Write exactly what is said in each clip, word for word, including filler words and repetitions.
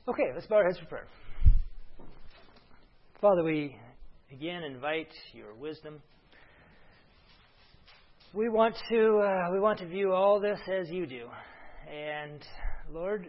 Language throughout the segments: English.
Okay, let's bow our heads for prayer. Father, we again invite your wisdom. We want to uh, we want to view all this as you do, and Lord,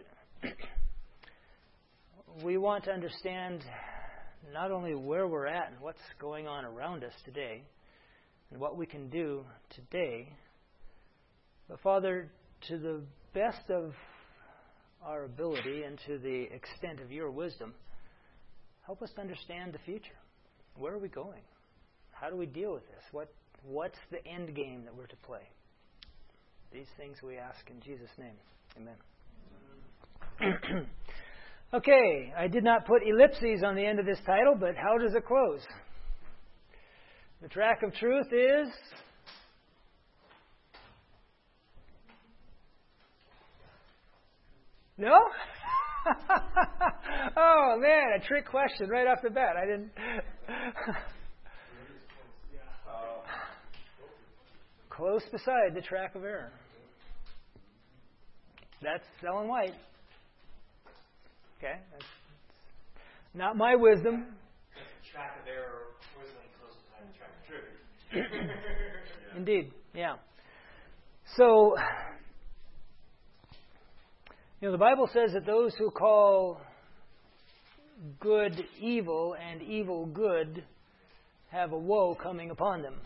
we want to understand not only where we're at and what's going on around us today, and what we can do today, but Father, to the best of our ability and to the extent of your wisdom, help us to understand the future. Where are we going? How do we deal with this? What What's the end game that we're to play? These things we ask in Jesus' name. Amen. Okay, I did not put ellipses on the end of this title, but how does it close? The track of truth is... No? Oh, man, a trick question right off the bat. I didn't... Close beside the track of error. That's Ellen White. Okay? That's not my wisdom. Track of error, whistling close beside the track of truth. Yeah. Indeed, yeah. So... You know, the Bible says that those who call good evil and evil good have a woe coming upon them.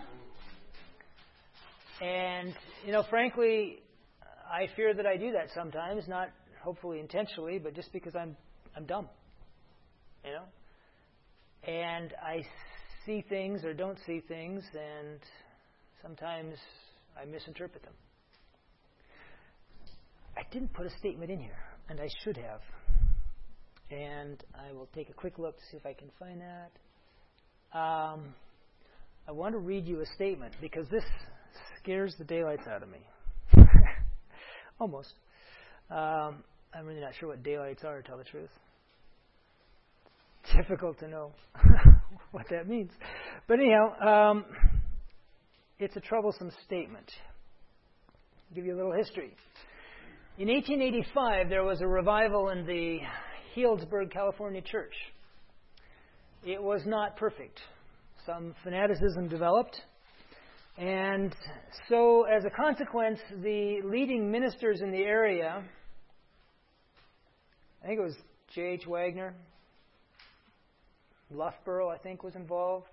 And, you know, frankly, I fear that I do that sometimes, not hopefully intentionally, but just because I'm I'm dumb, you know. And I see things or don't see things, and sometimes I misinterpret them. I didn't put a statement in here, and I should have. And I will take a quick look to see if I can find that. Um, I want to read you a statement because this scares the daylights out of me. Almost. Um, I'm really not sure what daylights are, to tell the truth. Difficult to know what that means. But anyhow, um, it's a troublesome statement. I'll give you a little history. In eighteen eighty-five, there was a revival in the Healdsburg, California church. It was not perfect. Some fanaticism developed. And so, as a consequence, the leading ministers in the area, I think it was J H Wagner, Loughborough, I think, was involved.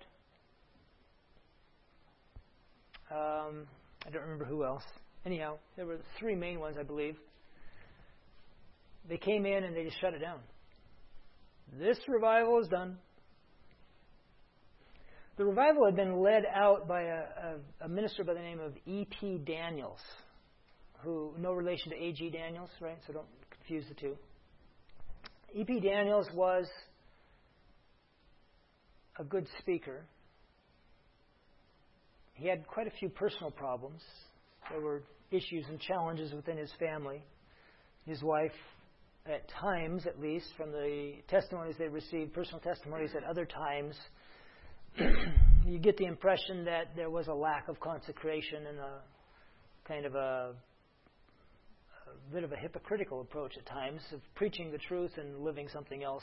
Um, I don't remember who else. Anyhow, there were three main ones, I believe. They came in and they just shut it down. This revival is done. The revival had been led out by a, a, a minister by the name of E P Daniels, who, no relation to A G Daniels, right? So don't confuse the two. E P Daniels was a good speaker. He had quite a few personal problems. There were issues and challenges within his family. His wife, at times at least, from the testimonies they received, personal testimonies at other times, you get the impression that there was a lack of consecration and a kind of a, a bit of a hypocritical approach at times of preaching the truth and living something else.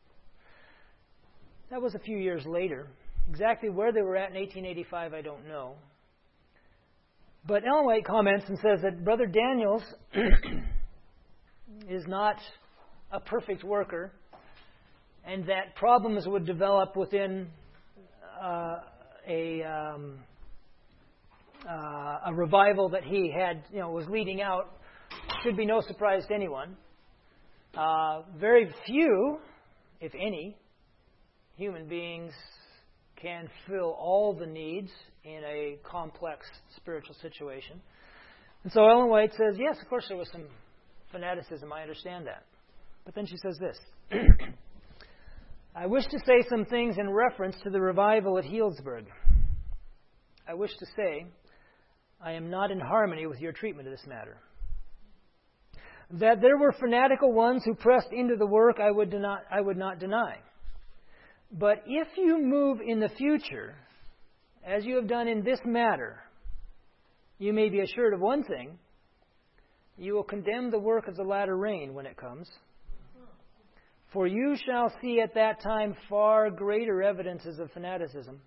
That was a few years later. Exactly where they were at in eighteen eighty-five, I don't know. But Ellen White comments and says that Brother Daniels is not a perfect worker, and that problems would develop within uh, a um, uh, a revival that he had, you know, was leading out. Should be no surprise to anyone. Uh, very few, if any, human beings can fill all the needs in a complex spiritual situation. And so Ellen White says, yes, of course there was some fanaticism, I understand that. But then she says this, I wish to say some things in reference to the revival at Healdsburg. I wish to say, I am not in harmony with your treatment of this matter. That there were fanatical ones who pressed into the work, I would not, I would not deny. But if you move in the future, as you have done in this matter, you may be assured of one thing. You will condemn the work of the latter rain when it comes. For you shall see at that time far greater evidences of fanaticism.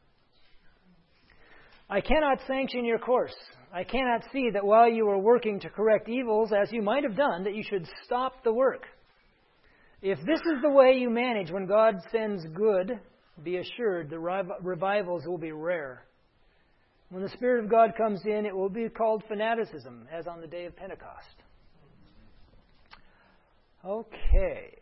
I cannot sanction your course. I cannot see that while you are working to correct evils, as you might have done, that you should stop the work. If this is the way you manage when God sends good, be assured the revivals will be rare. When the Spirit of God comes in, it will be called fanaticism, as on the day of Pentecost. Okay.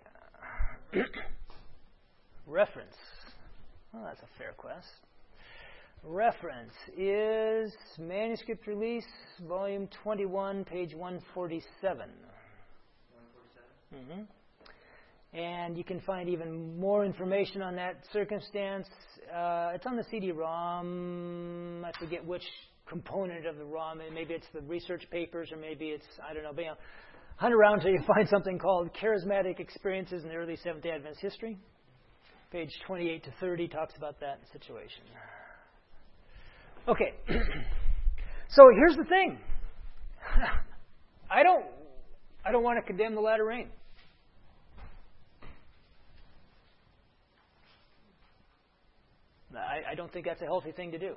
Reference. Well, that's a fair quest. Reference is Manuscript Release, Volume twenty-one, page one forty-seven. one forty-seven? Mm-hmm. And you can find even more information on that circumstance. Uh, it's on the C D ROM. I forget which component of the ROM. Maybe it's the research papers, or maybe it's, I don't know. But, you know, hunt around until you find something called Charismatic Experiences in the Early Seventh-day Adventist History. Page twenty-eight to thirty talks about that situation. Okay. So here's the thing. I don't I don't want to condemn the latter rain. I, I don't think that's a healthy thing to do.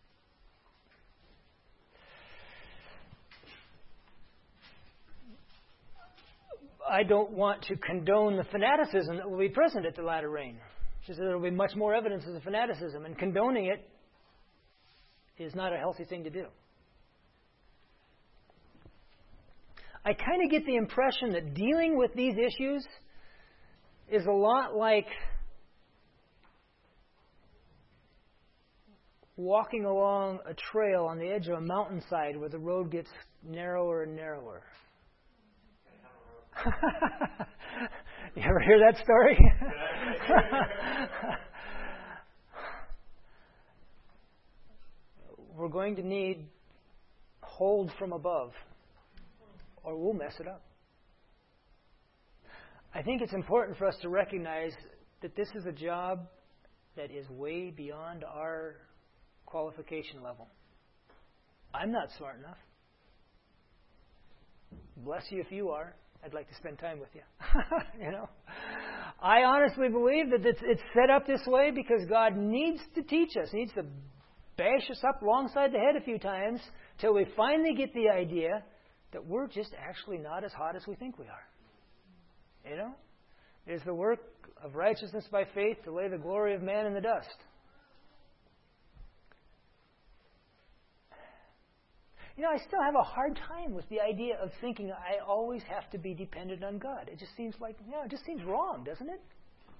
I don't want to condone the fanaticism that will be present at the latter rain. She said there will be much more evidence of the fanaticism, and condoning it is not a healthy thing to do. I kind of get the impression that dealing with these issues is a lot like walking along a trail on the edge of a mountainside where the road gets narrower and narrower. You ever hear that story? We're going to need hold from above, or we'll mess it up. I think it's important for us to recognize that this is a job that is way beyond our qualification level. I'm not smart enough. Bless you if you are. I'd like to spend time with you. You know, I honestly believe that it's, it's set up this way because God needs to teach us, needs to bash us up alongside the head a few times till we finally get the idea that we're just actually not as hot as we think we are. You know, it is the work of righteousness by faith to lay the glory of man in the dust. You know, I still have a hard time with the idea of thinking I always have to be dependent on God. It just seems like, you know, it just seems wrong, doesn't it?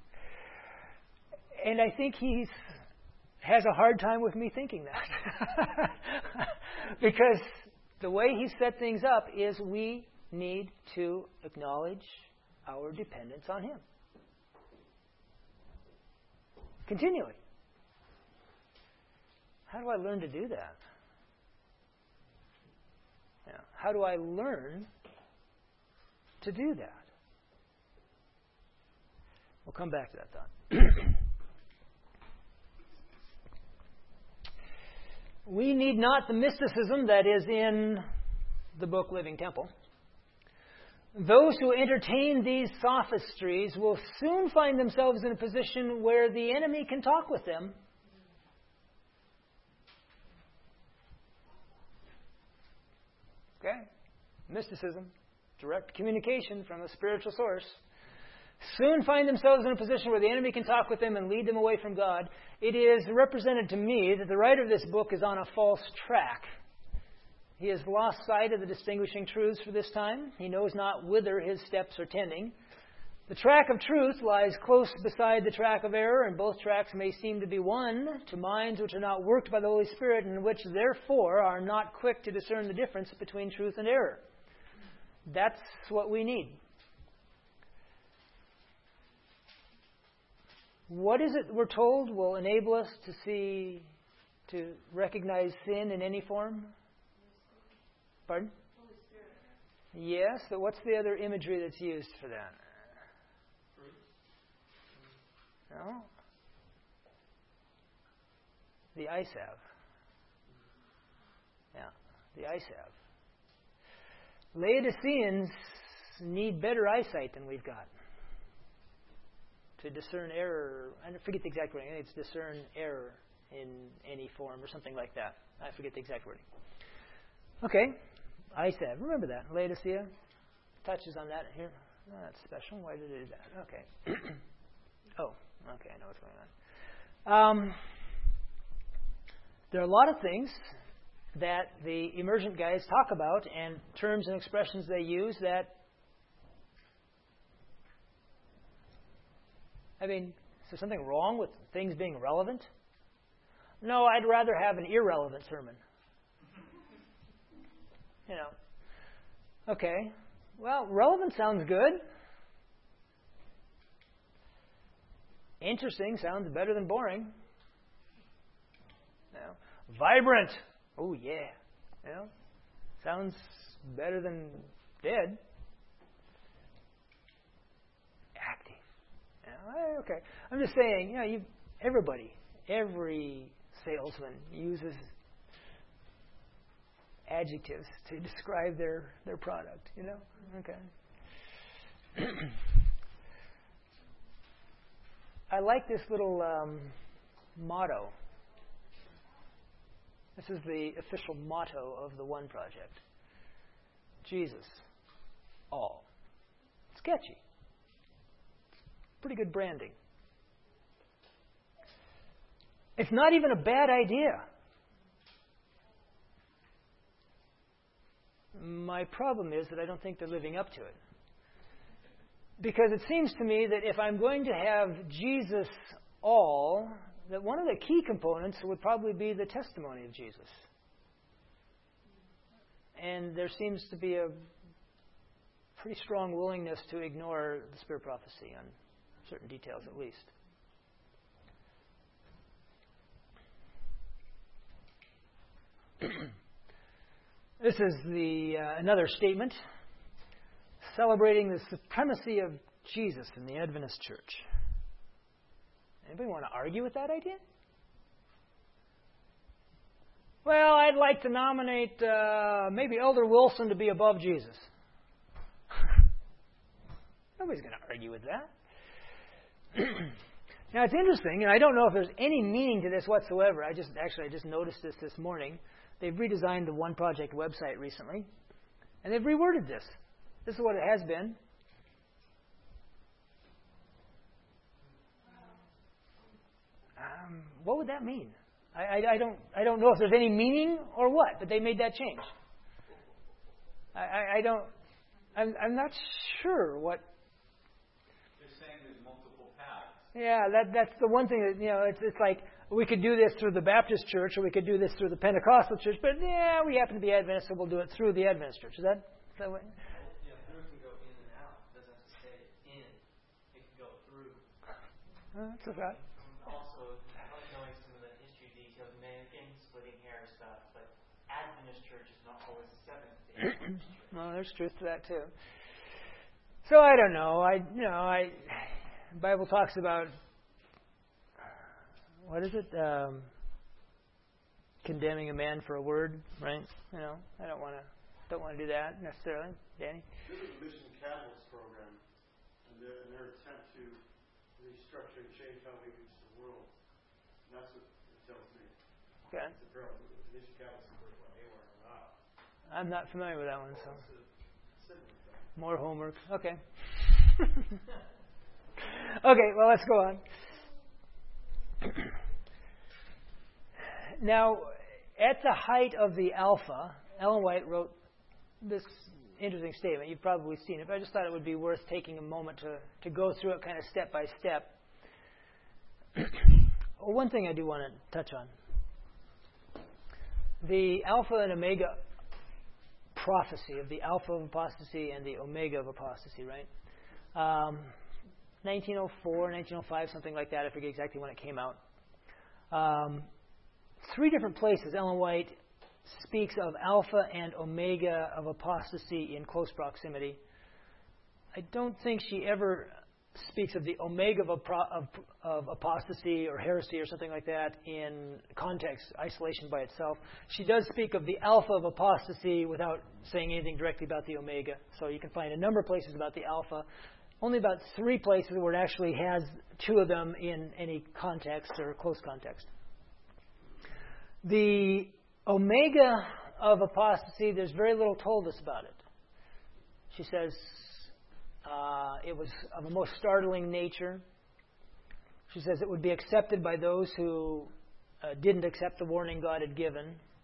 And I think he has a hard time with me thinking that. Because the way he set things up is we need to acknowledge our dependence on him. Continually. How do I learn to do that? How do I learn to do that? We'll come back to that thought. We need not the mysticism that is in the book Living Temple. Those who entertain these sophistries will soon find themselves in a position where the enemy can talk with them. Okay? Mysticism, direct communication from a spiritual source, soon find themselves in a position where the enemy can talk with them and lead them away from God. It is represented to me that the writer of this book is on a false track. He has lost sight of the distinguishing truths for this time. He knows not whither his steps are tending. The track of truth lies close beside the track of error, and both tracks may seem to be one to minds which are not worked by the Holy Spirit, and which therefore are not quick to discern the difference between truth and error. That's what we need. What is it we're told will enable us to see, to recognize sin in any form? Pardon? Holy Spirit. Yes, but what's the other imagery that's used for that? No? The eye salve. Yeah, the eye salve. Laodiceans need better eyesight than we've got. to discern error. I forget the exact wording. I think it's discern error in any form or something like that. I forget the exact wording. Okay, I said, remember that. Laodicea touches on that here. Oh, that's special. Why did it do that? Okay. oh, okay, I know what's going on. Um, there are a lot of things that the emergent guys talk about and terms and expressions they use that, I mean, is there something wrong with things being relevant? No, I'd rather have an irrelevant sermon. You know. Okay. Well, relevant sounds good. Interesting sounds better than boring. You know. Vibrant. Oh, yeah. You know. Sounds better than dead. Active. You know, okay. I'm just saying, you know, you everybody, every salesman uses adjectives to describe their, their product, you know? Okay. I like this little um, motto. This is the official motto of the One Project. Jesus, all. It's catchy. Pretty good branding. It's not even a bad idea. My problem is that I don't think they're living up to it. Because it seems to me that if I'm going to have Jesus all, that one of the key components would probably be the testimony of Jesus. And there seems to be a pretty strong willingness to ignore the spirit prophecy on certain details at least. This is the uh, another statement celebrating the supremacy of Jesus in the Adventist Church. Anybody want to argue with that idea? Well, I'd like to nominate uh, maybe Elder Wilson to be above Jesus. Nobody's going to argue with that. Now, it's interesting, and I don't know if there's any meaning to this whatsoever. I just actually I just noticed this this morning. They've redesigned the One Project website recently, and they've reworded this. This is what it has been. Um, what would that mean? I, I, I don't I don't know if there's any meaning or what, but they made that change. I, I, I don't. I'm I'm not sure what. They're saying there's multiple paths. Yeah, that that's the one thing that, you know, it's it's like we could do this through the Baptist church or we could do this through the Pentecostal church, but yeah, we happen to be Adventist, so we'll do it through the Adventist church. Is that, is that what? Yeah, through can go in and out. It doesn't have to stay in. It can go through. Oh, that's okay. Also, knowing some of the history details, mannequin, splitting hair stuff, but Adventist church is not always the Seventh-day Adventist church. Well, there's truth to that too. So I don't know. I you know I the Bible talks about what is it? Um, condemning a man for a word, right? You know, I don't want to don't want to do that necessarily. Danny? This is the Mission Catalyst program, and their, and their attempt to restructure and change how we reach the world. And that's what it tells me. Okay. It's a problem. The Mission Catalyst is worth one anywhere or not. I'm not familiar with that one, so more homework. Okay. Okay. Well, let's go on. Now, at the height of the Alpha, Ellen White wrote this interesting statement. You've probably seen it, but I just thought it would be worth taking a moment to, to go through it kind of step by step. Well, one thing I do want to touch on. The Alpha and Omega prophecy of the Alpha of apostasy and the Omega of apostasy, right? Um, nineteen oh four, nineteen oh five, something like that. I forget exactly when it came out. Um, three different places Ellen White speaks of Alpha and Omega of apostasy in close proximity. I don't think she ever speaks of the Omega of, of, of apostasy or heresy or something like that in context, isolation by itself. She does speak of the Alpha of apostasy without saying anything directly about the Omega. So you can find a number of places about the Alpha only about three places where it actually has two of them in any context or close context. The omega of apostasy, there's very little told us about it. She says uh, it was of a most startling nature. She says it would be accepted by those who uh, didn't accept the warning God had given.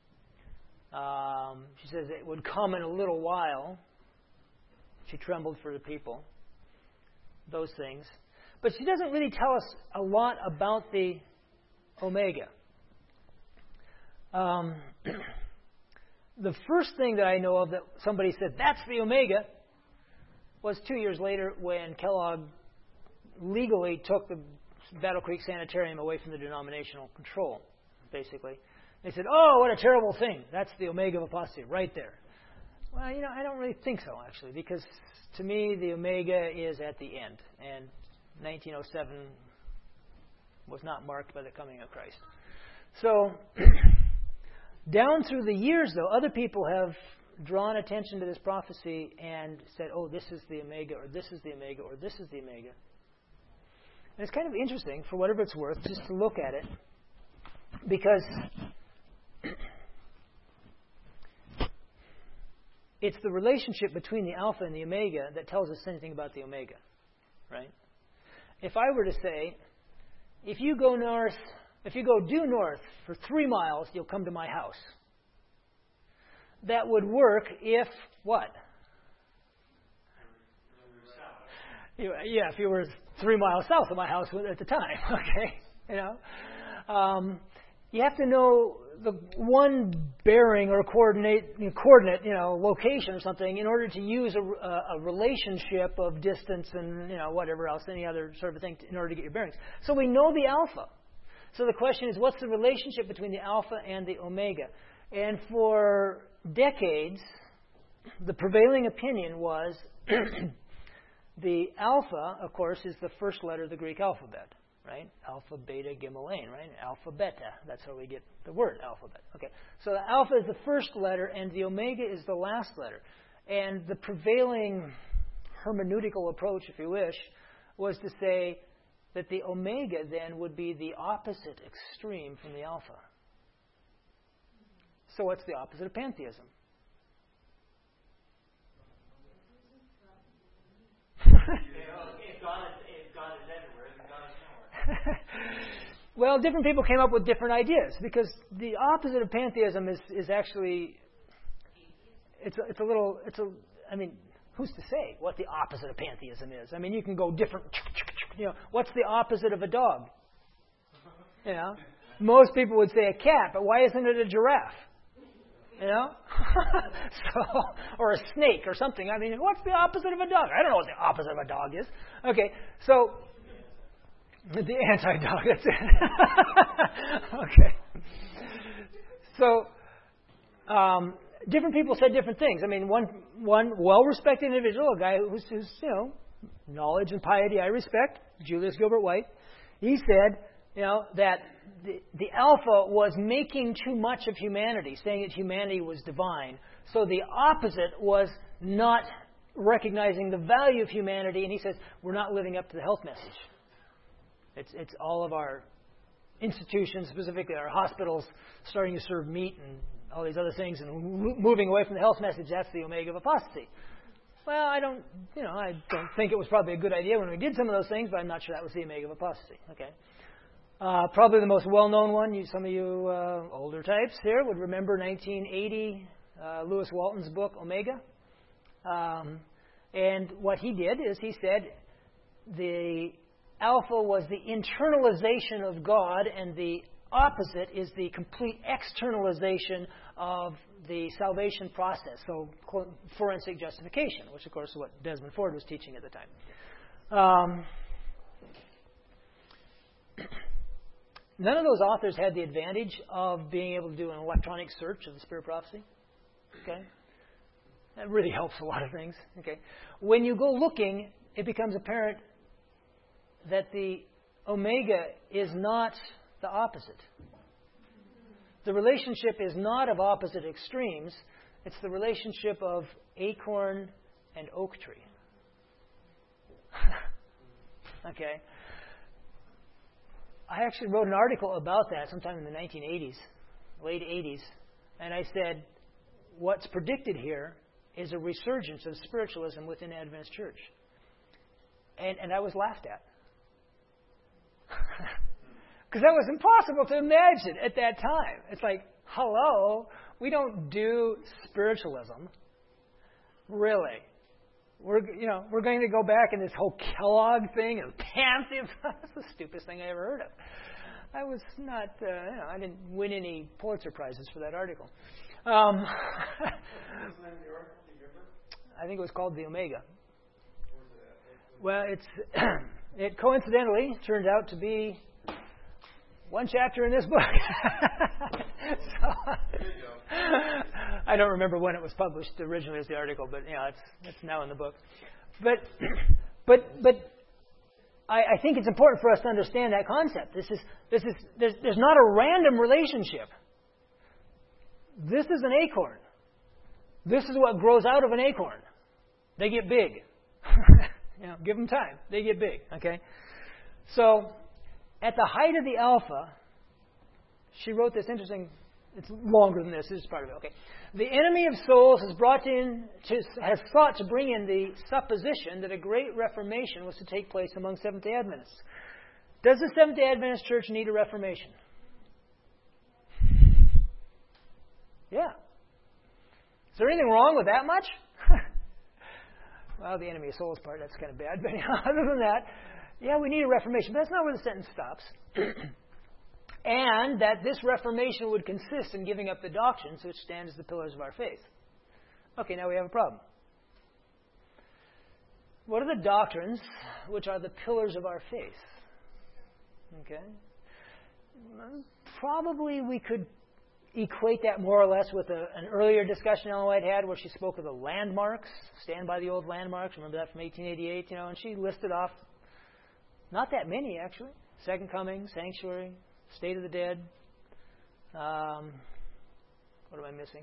Um, she says it would come in a little while. She trembled for the people. Those things. But she doesn't really tell us a lot about the omega. Um, the first thing that I know of that somebody said, that's the omega, was two years later when Kellogg legally took the Battle Creek Sanitarium away from the denominational control, basically. They said, oh, what a terrible thing. That's the omega of apostasy right there. Well, you know, I don't really think so, actually, because to me, the omega is at the end. And nineteen oh seven was not marked by the coming of Christ. So, down through the years, though, other people have drawn attention to this prophecy and said, oh, this is the omega, or this is the omega, or this is the omega. And it's kind of interesting, for whatever it's worth, just to look at it, because it's the relationship between the alpha and the omega that tells us anything about the omega, right? If I were to say, if you go north, if you go due north for three miles, you'll come to my house. That would work if what? Yeah, if you were three miles south of my house at the time, okay, you know. Um, you have to know the one bearing or coordinate, coordinate, you know, location or something in order to use a, a relationship of distance and, you know, whatever else, any other sort of thing in order to get your bearings. So we know the alpha. So the question is, what's the relationship between the alpha and the omega? And for decades, the prevailing opinion was the alpha, of course, is the first letter of the Greek alphabet. Right? Alpha, beta, gimel, ain, right? Alpha, beta. That's how we get the word alphabet. Okay. So the alpha is the first letter and the omega is the last letter. And the prevailing hermeneutical approach, if you wish, was to say that the omega then would be the opposite extreme from the alpha. So what's the opposite of pantheism? Well, different people came up with different ideas because the opposite of pantheism is, is actually it's a, it's a little it's a I mean who's to say what the opposite of pantheism is? I mean you can go different. You know, what's the opposite of a dog? You know, most people would say a cat, but why isn't it a giraffe? You know, so or a snake or something. I mean, what's the opposite of a dog? I don't know what the opposite of a dog is. Okay, so. The anti-dog, that's it. Okay. So, um, different people said different things. I mean, one one well-respected individual, a guy who's, who's, you know, knowledge and piety I respect, Julius Gilbert White, he said, you know, that the, the alpha was making too much of humanity, saying that humanity was divine. So the opposite was not recognizing the value of humanity, and he says, we're not living up to the health message. It's it's all of our institutions, specifically our hospitals, starting to serve meat and all these other things and moving away from the health message. That's the omega of apostasy. Well, I don't, you know, I don't think it was probably a good idea when we did some of those things, but I'm not sure that was the omega of apostasy. Okay. Uh, probably the most well-known one, you, some of you uh, older types here would remember nineteen eighty, uh, Lewis Walton's book, Omega. Um, and what he did is he said the alpha was the internalization of God, and the opposite is the complete externalization of the salvation process. So forensic justification, which of course is what Desmond Ford was teaching at the time. Um, none of those authors had the advantage of being able to do an electronic search of the Spirit of Prophecy. Okay, that really helps a lot of things. Okay, when you go looking, it becomes apparent that the omega is not the opposite. The relationship is not of opposite extremes. It's the relationship of acorn and oak tree. Okay? I actually wrote an article about that sometime in the nineteen eighties, late eighties, and I said, what's predicted here is a resurgence of spiritualism within the Adventist Church. And, and I was laughed at. Because that was impossible to imagine at that time. It's like, hello, we don't do spiritualism. Really. We're, you know, we're going to go back in this whole Kellogg thing and pantheism. That's the stupidest thing I ever heard of. I was not, uh, you know, I didn't win any Pulitzer Prizes for that article. Um, What was the name of the article? Do you remember? I think it was called The Omega. Where's it at? Well, it's it coincidentally turned out to be one chapter in this book. so, There you go. I don't remember when it was published originally as the article, but you know, it's it's now in the book. But but but I, I think it's important for us to understand that concept. This is this is there's there's not a random relationship. This is an acorn. This is what grows out of an acorn. They get big. You know, give them time. They get big. Okay. So, at the height of the Alpha, she wrote this interesting. It's longer than this. This is part of it. Okay. The enemy of souls has brought in, to, has sought to bring in the supposition that a great reformation was to take place among Seventh-day Adventists. Does the Seventh-day Adventist Church need a reformation? Yeah. Is there anything wrong with that much? Well, the enemy of souls part, that's kind of bad. But other than that, yeah, we need a reformation. But that's not where the sentence stops. And that this reformation would consist in giving up the doctrines which stand as the pillars of our faith. Okay, now we have a problem. What are the doctrines which are the pillars of our faith? Okay. Probably we could equate that more or less with a, an earlier discussion Ellen White had where she spoke of the landmarks, stand by the old landmarks. Remember that from eighteen eighty-eight, you know, and she listed off not that many, actually. Second coming, sanctuary, state of the dead. Um, what am I missing?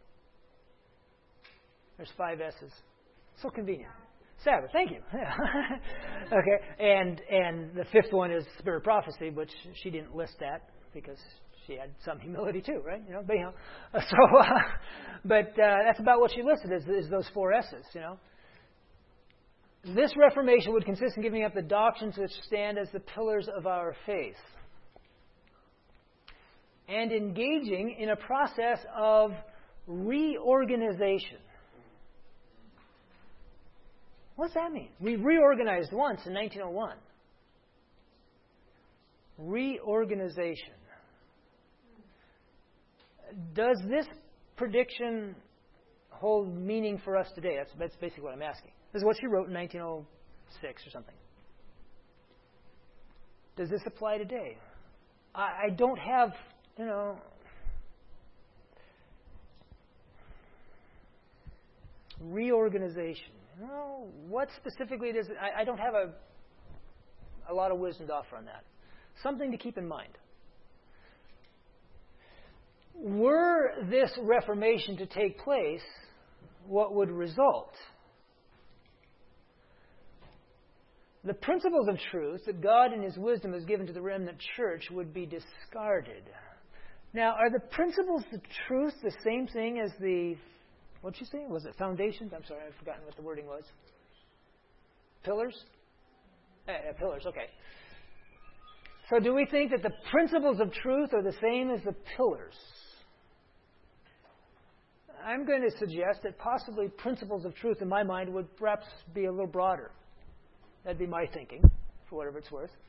There's five S's. So convenient. Sabbath, thank you. Okay, and and the fifth one is spirit of prophecy, which she didn't list that because she had some humility too, right? You know, but you know, so uh, but uh, that's about what she listed is, is those four S's. You know, this reformation would consist in giving up the doctrines which stand as the pillars of our faith and engaging in a process of reorganization. What does that mean? We reorganized once in nineteen oh one. Reorganization. Does this prediction hold meaning for us today? That's, that's basically what I'm asking. This is what she wrote in nineteen oh six or something. Does this apply today? I, I don't have, you know, reorganization. No, what specifically does it? I, I don't have a a lot of wisdom to offer on that. Something to keep in mind. Were this reformation to take place, what would result? The principles of truth that God in His wisdom has given to the remnant church would be discarded. Now, are the principles of truth the same thing as the, what did you say? Was it foundations? I'm sorry, I've forgotten what the wording was. Pillars? Eh, eh, pillars, okay. So do we think that the principles of truth are the same as the pillars? I'm going to suggest that possibly principles of truth in my mind would perhaps be a little broader. That'd be my thinking, for whatever it's worth.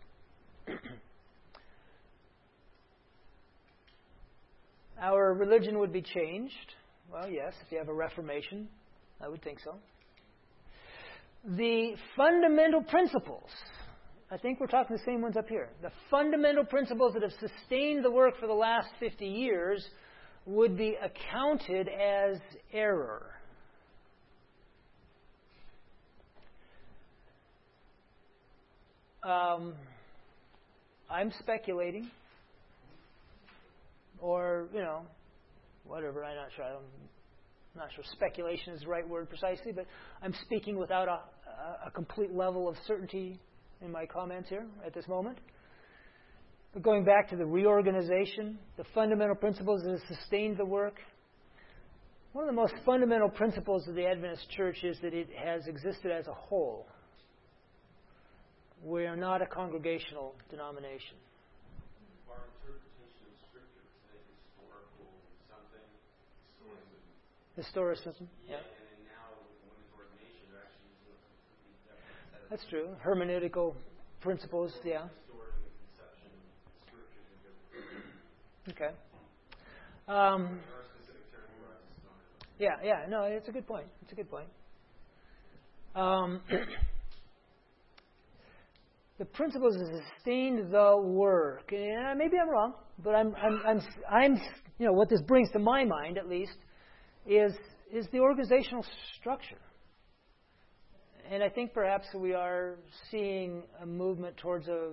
Our religion would be changed. Well, yes, if you have a reformation, I would think so. The fundamental principles, I think we're talking the same ones up here. The fundamental principles that have sustained the work for the last fifty years would be accounted as error. Um, I'm speculating, or, you know, whatever, I'm not sure. I'm not sure speculation is the right word precisely, but I'm speaking without a, a complete level of certainty in my comments here at this moment. But going back to the reorganization, the fundamental principles that have sustained the work, one of the most fundamental principles of the Adventist Church is that it has existed as a whole. We are not a congregational denomination. Our interpretation of Scripture is a historical something. Historicism? Yeah, Yeah. And then now with women's ordination, they're actually using a completely different set of That's true. Hermeneutical principles, yeah. historic and the conception of Scriptures are different. Okay. Um, There are specific terms for us. yeah, yeah, no, it's a good point. It's a good point. Um, the principles that sustained the work. And maybe I'm wrong, but I'm, I'm, I'm, I'm, you know, what this brings to my mind, at least, is is the organizational structure. And I think perhaps we are seeing a movement towards a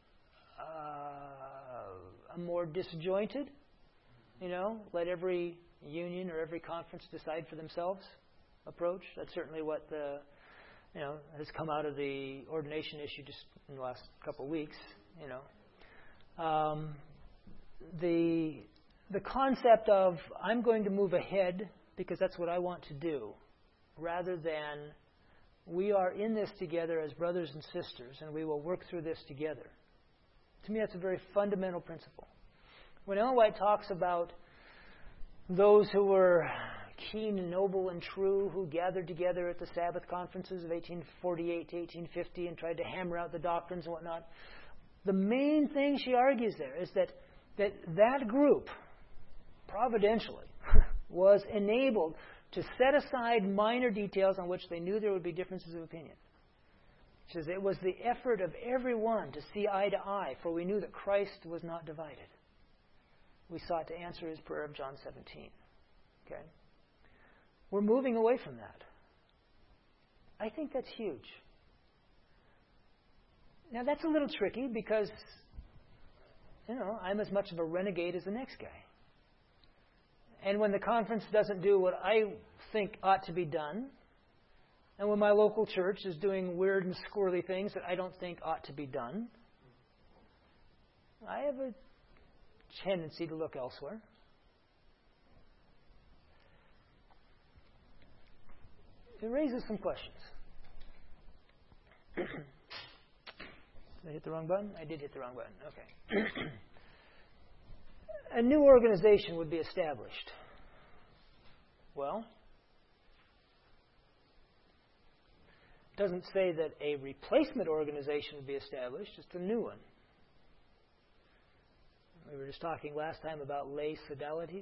uh, a more disjointed, you know, let every union or every conference decide for themselves approach. That's certainly what the you know has come out of the ordination issue just in the last couple of weeks. You know, um, the the concept of I'm going to move ahead because that's what I want to do, rather than we are in this together as brothers and sisters, and we will work through this together. To me, that's a very fundamental principle. When Ellen White talks about those who were keen and noble and true, who gathered together at the Sabbath conferences of eighteen forty-eight to eighteen fifty and tried to hammer out the doctrines and whatnot, the main thing she argues there is that that, that group, providentially, was enabled to set aside minor details on which they knew there would be differences of opinion. She says, it was the effort of everyone to see eye to eye, for we knew that Christ was not divided. We sought to answer his prayer of John seventeen. Okay? We're moving away from that. I think that's huge. Now, that's a little tricky because, you know, I'm as much of a renegade as the next guy. And when the conference doesn't do what I think ought to be done, and when my local church is doing weird and squirrely things that I don't think ought to be done, I have a tendency to look elsewhere. It raises some questions. Did I hit the wrong button? I did hit the wrong button. Okay. A new organization would be established. Well, it doesn't say that a replacement organization would be established, just a new one. We were just talking last time about lay fidelities.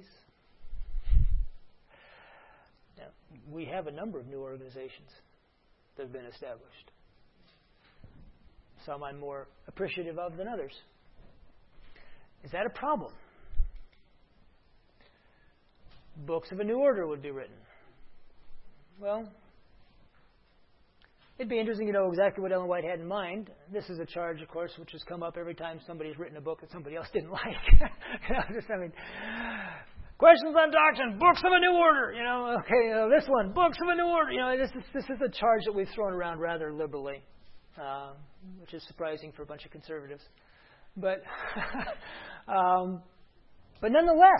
Now, we have a number of new organizations that have been established. Some I'm more appreciative of than others. Is that a problem? Books of a new order would be written. Well, it'd be interesting to know exactly what Ellen White had in mind. This is a charge, of course, which has come up every time somebody's written a book that somebody else didn't like. you know, just, I mean, questions on doctrine, books of a new order. You know, okay, uh, this one, books of a new order. You know, this is this is a charge that we've thrown around rather liberally, uh, which is surprising for a bunch of conservatives. But, um, but nonetheless,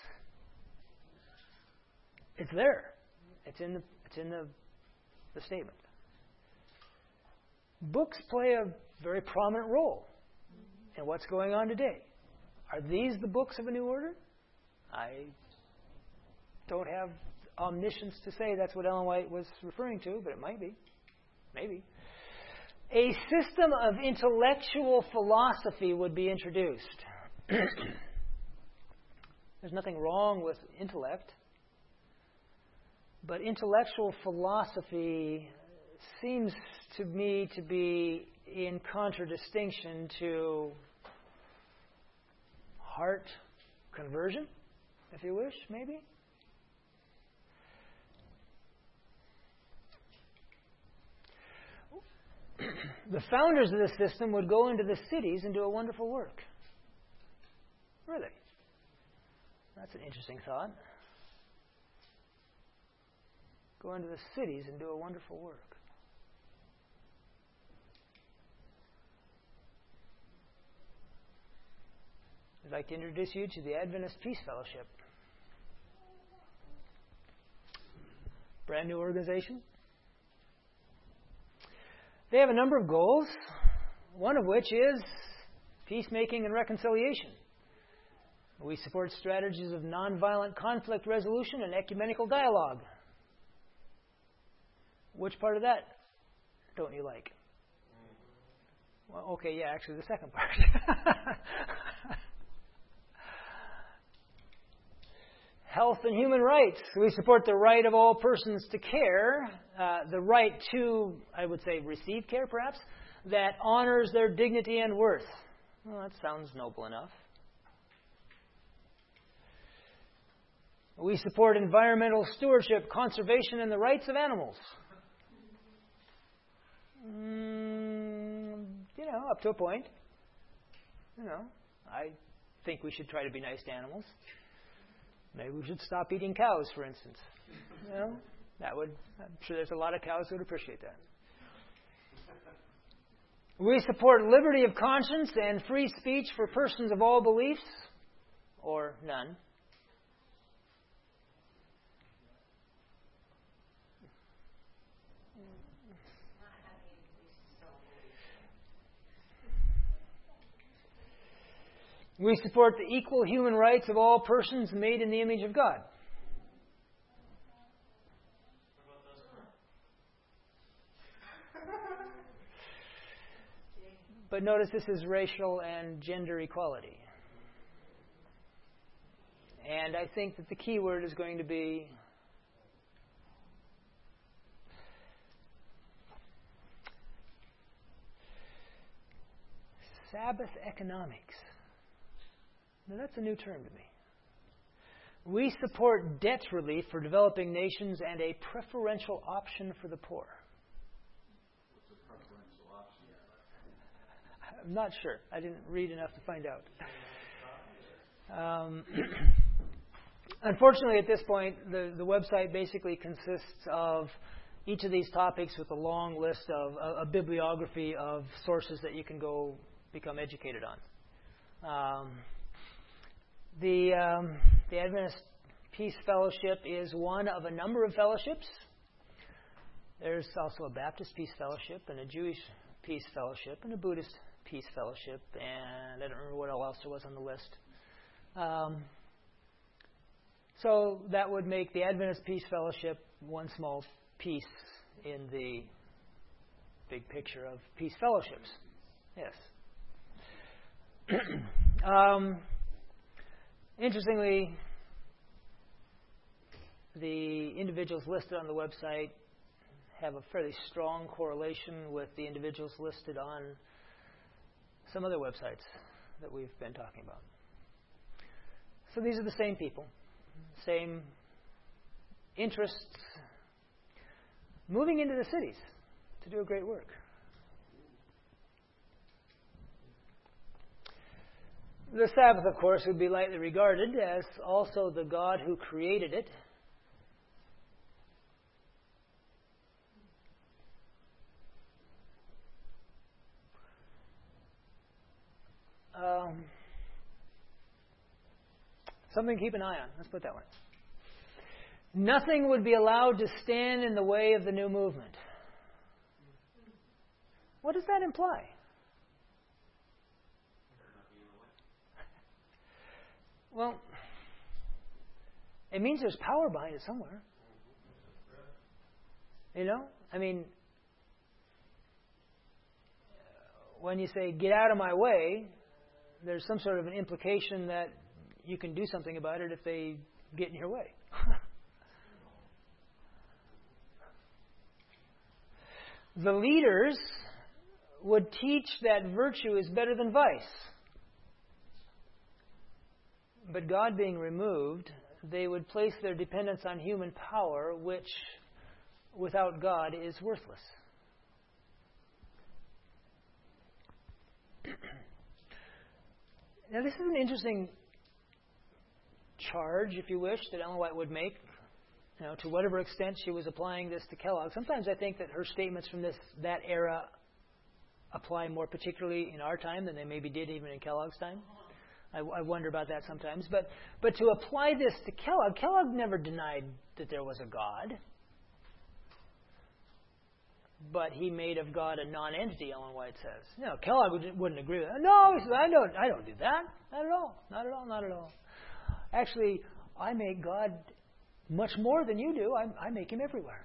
it's there. It's in the it's in the, the statement. Books play a very prominent role in what's going on today. Are these the books of a new order? I don't have omniscience to say that's what Ellen White was referring to, but it might be. Maybe. A system of intellectual philosophy would be introduced. There's nothing wrong with intellect. But intellectual philosophy seems to me to be in contradistinction to heart conversion, if you wish, maybe. The founders of this system would go into the cities and do a wonderful work. Really? That's an interesting thought. Go into the cities and do a wonderful work. I'd like to introduce you to the Adventist Peace Fellowship. Brand new organization. They have a number of goals, one of which is peacemaking and reconciliation. We support strategies of nonviolent conflict resolution and ecumenical dialogue. Which part of that don't you like? Well, okay, yeah, actually the second part. Health and human rights. We support the right of all persons to care, uh, the right to, I would say, receive care perhaps, that honors their dignity and worth. Well, that sounds noble enough. We support environmental stewardship, conservation, and the rights of animals. Mm, you know, up to a point. You know, I think we should try to be nice to animals. Maybe we should stop eating cows, for instance. You know, that would, I'm sure there's a lot of cows who would appreciate that. We support liberty of conscience and free speech for persons of all beliefs, or none. We support the equal human rights of all persons made in the image of God. But notice this is racial and gender equality. And I think that the key word is going to be Sabbath economics. Now, that's a new term to me. We support debt relief for developing nations and a preferential option for the poor. What's a preferential option? I'm not sure. I didn't read enough to find out. Um, unfortunately, at this point, the, the website basically consists of each of these topics with a long list of a, a bibliography of sources that you can go become educated on. Um, The, um, the Adventist Peace Fellowship is one of a number of fellowships. There's also a Baptist Peace Fellowship and a Jewish Peace Fellowship and a Buddhist Peace Fellowship, and I don't remember what else there was on the list. Um, so that would make the Adventist Peace Fellowship one small piece in the big picture of peace fellowships. Yes. um, Interestingly, the individuals listed on the website have a fairly strong correlation with the individuals listed on some other websites that we've been talking about. So these are the same people, same interests, moving into the cities to do a great work. The Sabbath, of course, would be lightly regarded as also the God who created it. Um, something to keep an eye on. Let's put it that way. Nothing would be allowed to stand in the way of the new movement. What does that imply? Well, it means there's power behind it somewhere. You know? I mean, when you say, get out of my way, there's some sort of an implication that you can do something about it if they get in your way. The leaders would teach that virtue is better than vice. But God being removed, they would place their dependence on human power, which, without God, is worthless. Now, this is an interesting charge, if you wish, that Ellen White would make, you know, to whatever extent she was applying this to Kellogg. Sometimes I think that her statements from this that era apply more particularly in our time than they maybe did even in Kellogg's time. I, I wonder about that sometimes. But but to apply this to Kellogg, Kellogg never denied that there was a God. But he made of God a non-entity, Ellen White says. You know, Kellogg would, wouldn't agree with that. No, he says, I don't, I don't do that. Not at all. Not at all. Not at all. Actually, I make God much more than you do. I, I make him everywhere.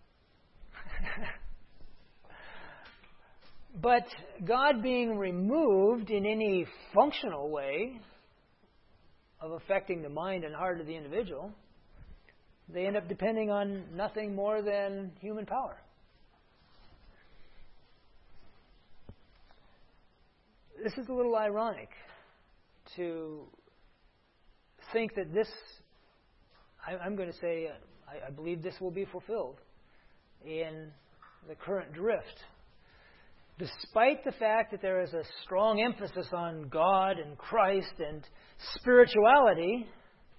But God being removed in any functional way of affecting the mind and heart of the individual, they end up depending on nothing more than human power. This is a little ironic to think that this, I, I'm going to say, uh, I, I believe this will be fulfilled in the current drift. Despite the fact that there is a strong emphasis on God and Christ and spirituality,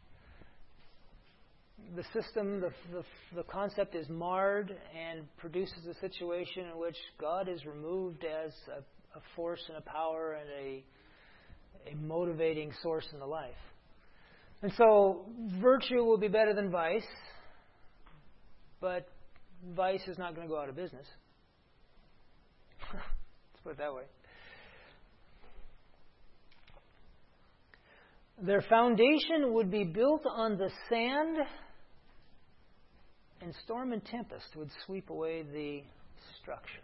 the system, the, the, the concept is marred and produces a situation in which God is removed as a a force and a power and a, a motivating source in the life. And so virtue will be better than vice, but vice is not going to go out of business. Let's put it that way. Their foundation would be built on the sand, and storm and tempest would sweep away the structure.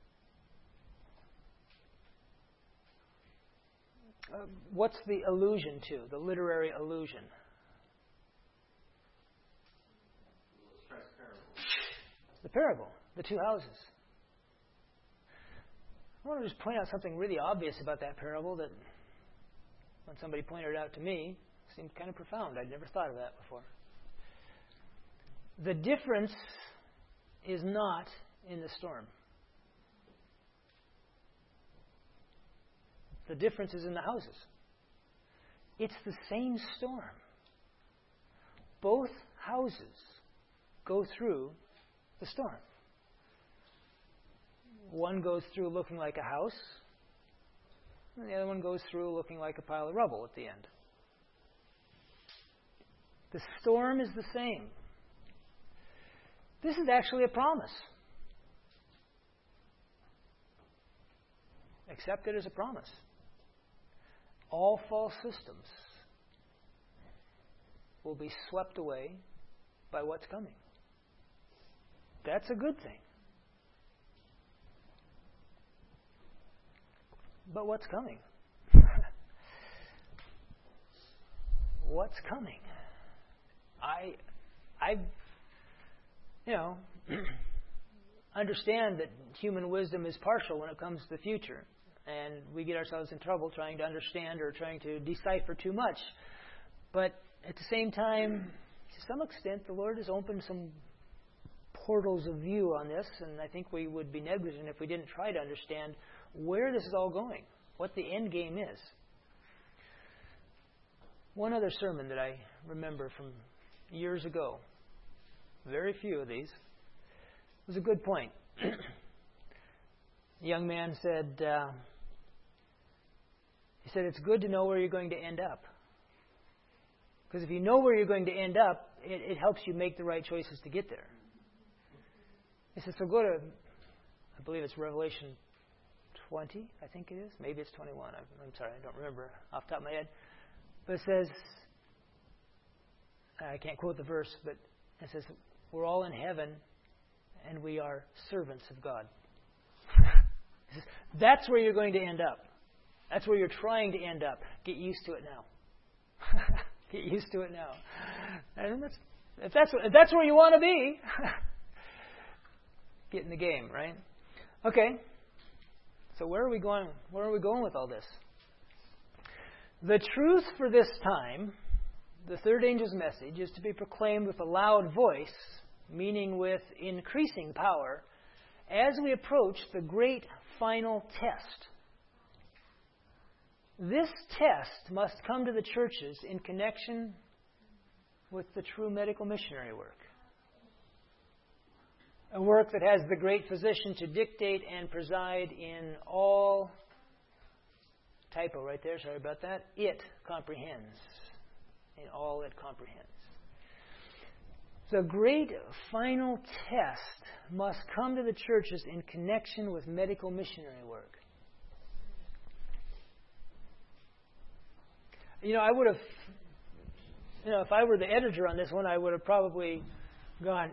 Uh, what's the allusion to, the literary allusion? The parable, the two houses. I want to just point out something really obvious about that parable that, when somebody pointed it out to me, seemed kind of profound. I'd never thought of that before. The difference is not in the storm. The difference is in the houses. It's the same storm. Both houses go through the storm. One goes through looking like a house, and the other one goes through looking like a pile of rubble at the end. The storm is the same. This is actually a promise. Accept it as a promise. All false systems will be swept away by what's coming. That's a good thing. But what's coming? What's coming? I, I, you know, understand that human wisdom is partial when it comes to the future. And we get ourselves in trouble trying to understand or trying to decipher too much. But at the same time, to some extent, the Lord has opened some portals of view on this, and I think we would be negligent if we didn't try to understand where this is all going, what the end game is. One other sermon that I remember from years ago, very few of these, was a good point. The young man said, uh, he said, it's good to know where you're going to end up. Because if you know where you're going to end up, it, it helps you make the right choices to get there. He said, so go to, I believe it's Revelation twenty, I think it is. Maybe it's twenty-one. I'm, I'm sorry, I don't remember off the top of my head. But it says, I can't quote the verse, but it says, we're all in heaven and we are servants of God. That's where you're going to end up. That's where you're trying to end up. Get used to it now. Get used to it now. And that's, if that's if that's where you want to be, get in the game, right? Okay. So where are we going? Where are we going with all this? The truth for this time, the third angel's message, is to be proclaimed with a loud voice, meaning with increasing power, as we approach the great final test. This test must come to the churches in connection with the true medical missionary work. A work that has the great physician to dictate and preside in all typo right there. Sorry about that. It comprehends. In all it comprehends. The great final test must come to the churches in connection with medical missionary work. You know, I would have, you know, if I were the editor on this one, I would have probably gone,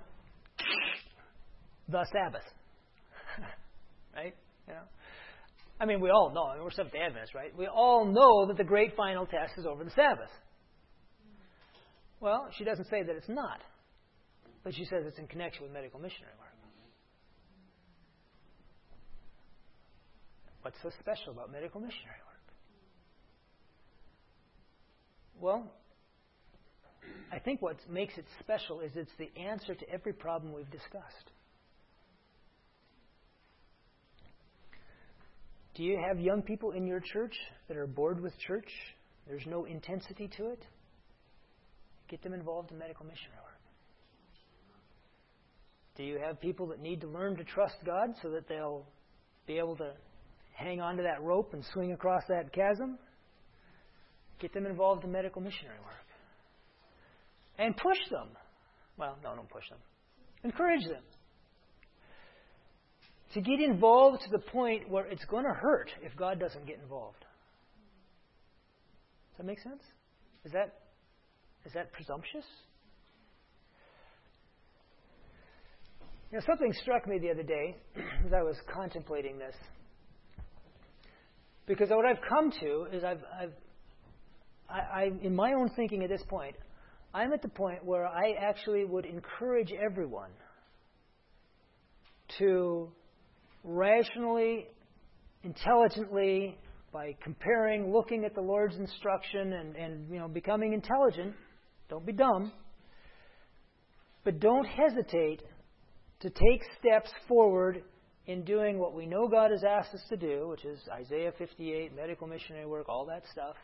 the Sabbath. Right? You know? I mean, we all know. I mean, we're Seventh-day Adventists, right? We all know that the great final test is over the Sabbath. Well, she doesn't say that it's not. But she says it's in connection with medical missionary work. What's so special about medical missionary work? Well, I think what makes it special is it's the answer to every problem we've discussed. Do you have young people in your church that are bored with church? There's no intensity to it? Get them involved in medical missionary work. Do you have people that need to learn to trust God so that they'll be able to hang on to that rope and swing across that chasm? Get them involved in medical missionary work. And push them. Well, no, don't push them. Encourage them. To get involved to the point where it's going to hurt if God doesn't get involved. Does that make sense? Is that is that presumptuous? You know, something struck me the other day as I was contemplating this. Because what I've come to is I've, I've I, I, in my own thinking at this point, I'm at the point where I actually would encourage everyone to rationally, intelligently, by comparing, looking at the Lord's instruction and, and you know, becoming intelligent. Don't be dumb. But don't hesitate to take steps forward in doing what we know God has asked us to do, which is Isaiah fifty-eight, medical missionary work, all that stuff.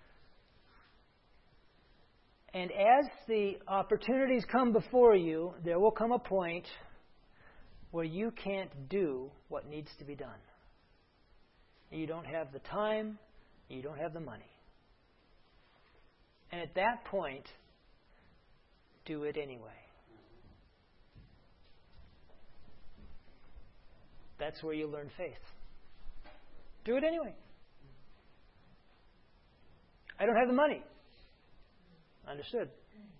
And as the opportunities come before you, there will come a point where you can't do what needs to be done. You don't have the time, you don't have the money. And at that point, do it anyway. That's where you learn faith. Do it anyway. I don't have the money. Understood.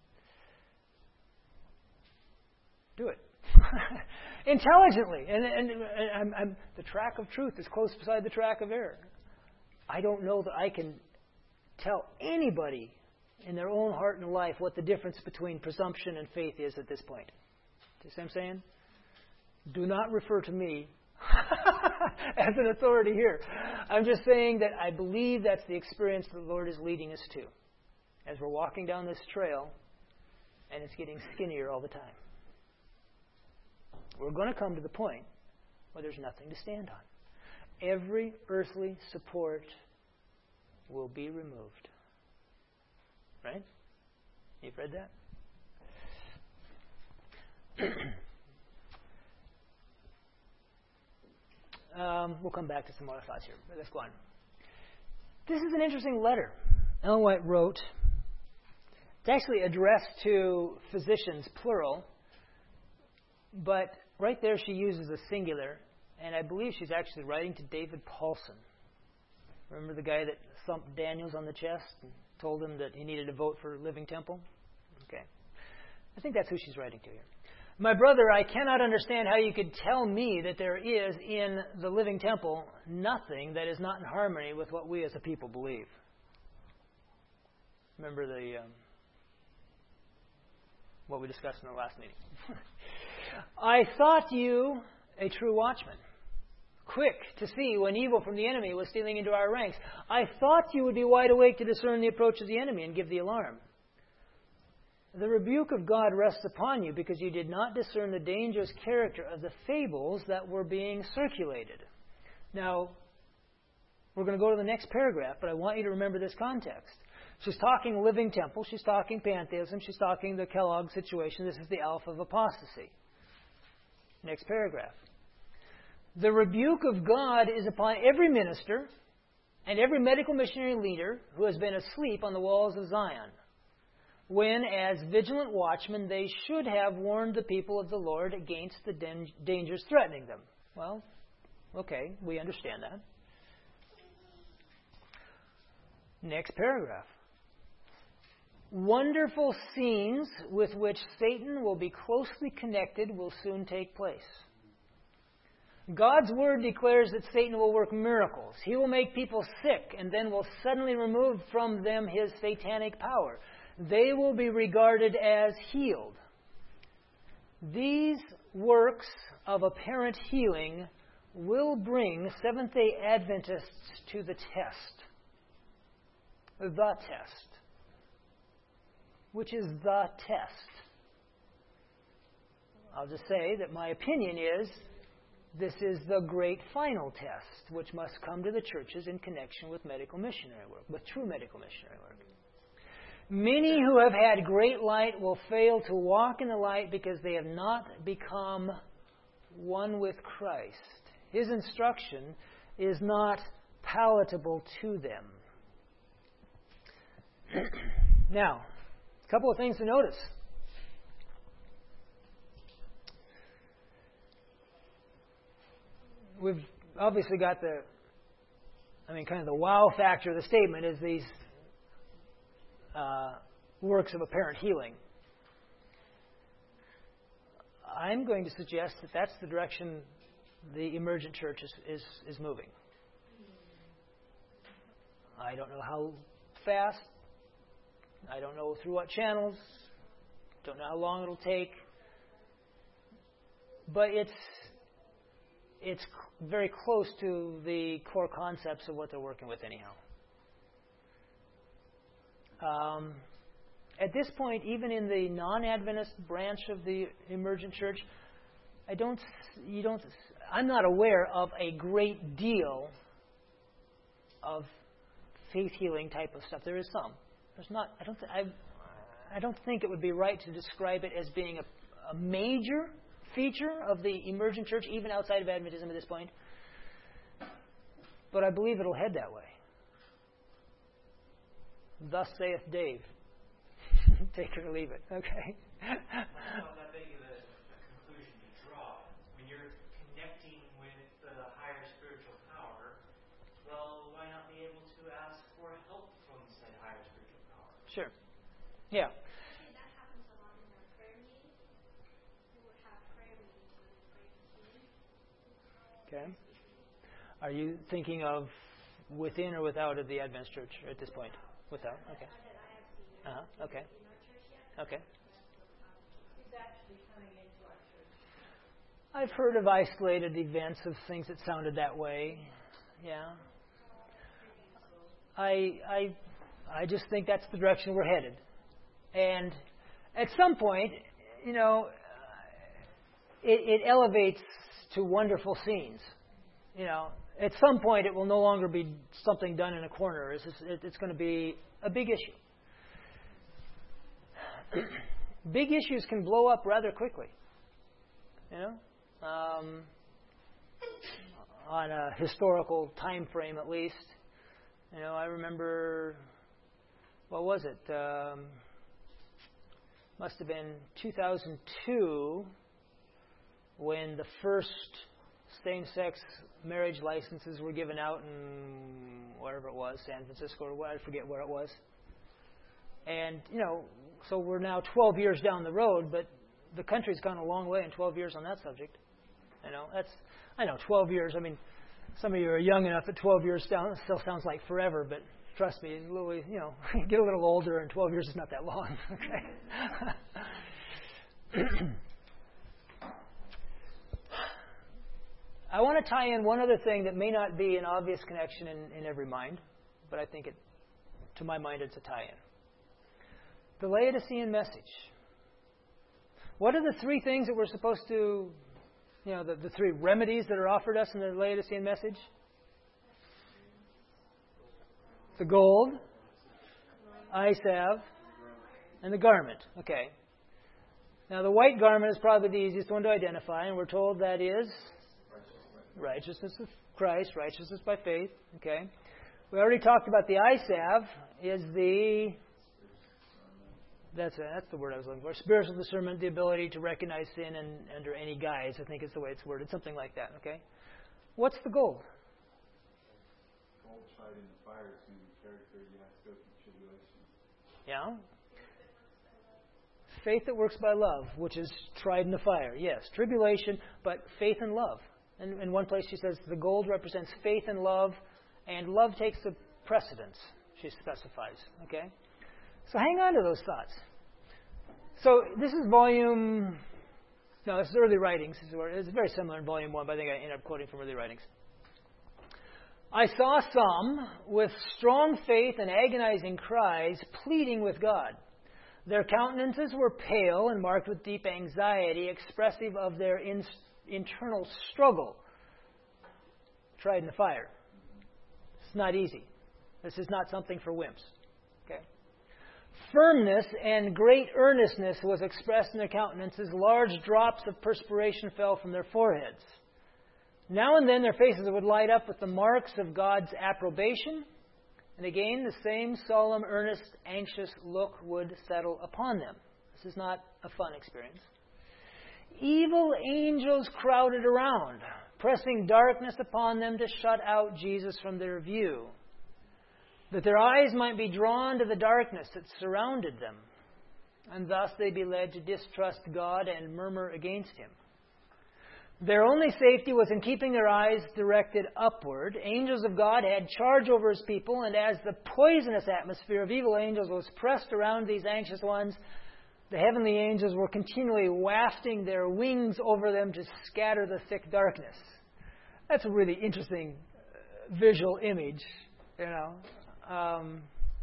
Do it. Intelligently. And, and, and I'm, I'm, the track of truth is close beside the track of error. I don't know that I can tell anybody in their own heart and life what the difference between presumption and faith is at this point. Do you see what I'm saying? Do not refer to me as an authority here. I'm just saying that I believe that's the experience the Lord is leading us to as we're walking down this trail, and it's getting skinnier all the time. We're going to come to the point where there's nothing to stand on. Every earthly support will be removed. Right? You've read that? um, we'll come back to some other thoughts here. But let's go on. This is an interesting letter Ellen White wrote. It's actually addressed to physicians, plural. But right there she uses a singular. And I believe she's actually writing to David Paulson. Remember the guy that thumped Daniels on the chest and told him that he needed to vote for Living Temple? Okay. I think that's who she's writing to here. My brother, I cannot understand how you could tell me that there is in the Living Temple nothing that is not in harmony with what we as a people believe. Remember the um, what we discussed in the last meeting. I thought you a true watchman, quick to see when evil from the enemy was stealing into our ranks. I thought you would be wide awake to discern the approach of the enemy and give the alarm. The rebuke of God rests upon you because you did not discern the dangerous character of the fables that were being circulated. Now, we're going to go to the next paragraph, but I want you to remember this context. She's talking Living Temple. She's talking pantheism. She's talking the Kellogg situation. This is the alpha of apostasy. Next paragraph. The rebuke of God is upon every minister and every medical missionary leader who has been asleep on the walls of Zion, when, as vigilant watchmen, they should have warned the people of the Lord against the den- dangers threatening them. Well, okay, we understand that. Next paragraph. Wonderful scenes with which Satan will be closely connected will soon take place. God's Word declares that Satan will work miracles. He will make people sick and then will suddenly remove from them his satanic power. They will be regarded as healed. These works of apparent healing will bring Seventh-day Adventists to the test. The test. Which is the test. I'll just say that my opinion is this is the great final test, which must come to the churches in connection with medical missionary work, with true medical missionary work. Many who have had great light will fail to walk in the light because they have not become one with Christ. His instruction is not palatable to them. Now, a couple of things to notice. We've obviously got the, I mean, kind of the wow factor of the statement is these uh, works of apparent healing. I'm going to suggest that that's the direction the emergent church is, is, is moving. I don't know how fast. I don't know through what channels. Don't know how long it'll take. But it's it's very close to the core concepts of what they're working with anyhow. Um, at this point, even in the non-Adventist branch of the emergent church, I don't, you don't, I'm not aware of a great deal of faith healing type of stuff. There is some. There's not. I don't. Th- I, I don't think it would be right to describe it as being a, a major feature of the emergent church, even outside of Adventism at this point. But I believe it'll head that way. Thus saith Dave. Take it or leave it. Okay. That's not that big of a, a conclusion to draw. When you're connecting with the higher spiritual power, well, why not be able to ask for help from said higher spiritual power? Sure. Yeah. Actually, that happens a lot in our prayer meetings. We would have prayer meetings when we pray for healing. Okay. Are you thinking of within or without of the Adventist church at this point? Without. Okay. Uh huh. Okay. Okay. He's actually coming into our church. I've heard of isolated events of things that sounded that way. Yeah. I I I just think that's the direction we're headed. And at some point, you know, it, it elevates to wonderful scenes. You know, at some point it will no longer be something done in a corner. It's, just, it, it's going to be a big issue. Big issues can blow up rather quickly. You know, um, on a historical time frame at least. You know, I remember, what was it? Um, must have been two thousand two when the first same-sex marriage licenses were given out in wherever it was, San Francisco or what, I forget where it was. And, you know, so we're now twelve years down the road, but the country's gone a long way in twelve years on that subject. You know, that's, I know, twelve years, I mean, some of you are young enough that twelve years down still sounds like forever, but trust me, you know, get a little older and twelve years is not that long. Okay. I want to tie in one other thing that may not be an obvious connection in, in every mind, but I think it, to my mind, it's a tie-in. The Laodicean message. What are the three things that we're supposed to, you know, the, the three remedies that are offered us in the Laodicean message? The gold, eye salve, and the garment. Okay. Now, the white garment is probably the easiest one to identify, and we're told that is righteousness of Christ, righteousness by faith. Okay. We already talked about the eye salve is the, that's it, that's the word I was looking for, spiritual discernment, the ability to recognize sin in, under any guise, I think is the way it's worded, something like that, okay? What's the gold? Gold tried in the fire is going to be character, you have to go through tribulation. Yeah? Faith that works by love, which is tried in the fire. Yes, tribulation, but faith and love. And in one place she says the gold represents faith and love, and love takes the precedence, she specifies. Okay? So hang on to those thoughts. So this is volume, no, this is early writings. It's very similar in volume one, but I think I ended up quoting from early writings. I saw some with strong faith and agonizing cries pleading with God. Their countenances were pale and marked with deep anxiety, expressive of their in, internal struggle. Tried in the fire. It's not easy. This is not something for wimps. Okay. Firmness and great earnestness was expressed in their countenances. Large drops of perspiration fell from their foreheads. Now and then their faces would light up with the marks of God's approbation. And again, the same solemn, earnest, anxious look would settle upon them. This is not a fun experience. Evil angels crowded around, pressing darkness upon them to shut out Jesus from their view, that their eyes might be drawn to the darkness that surrounded them, and thus they be led to distrust God and murmur against Him. Their only safety was in keeping their eyes directed upward. Angels of God had charge over His people, and as the poisonous atmosphere of evil angels was pressed around these anxious ones, the heavenly angels were continually wafting their wings over them to scatter the thick darkness. That's a really interesting visual image, you know. Um,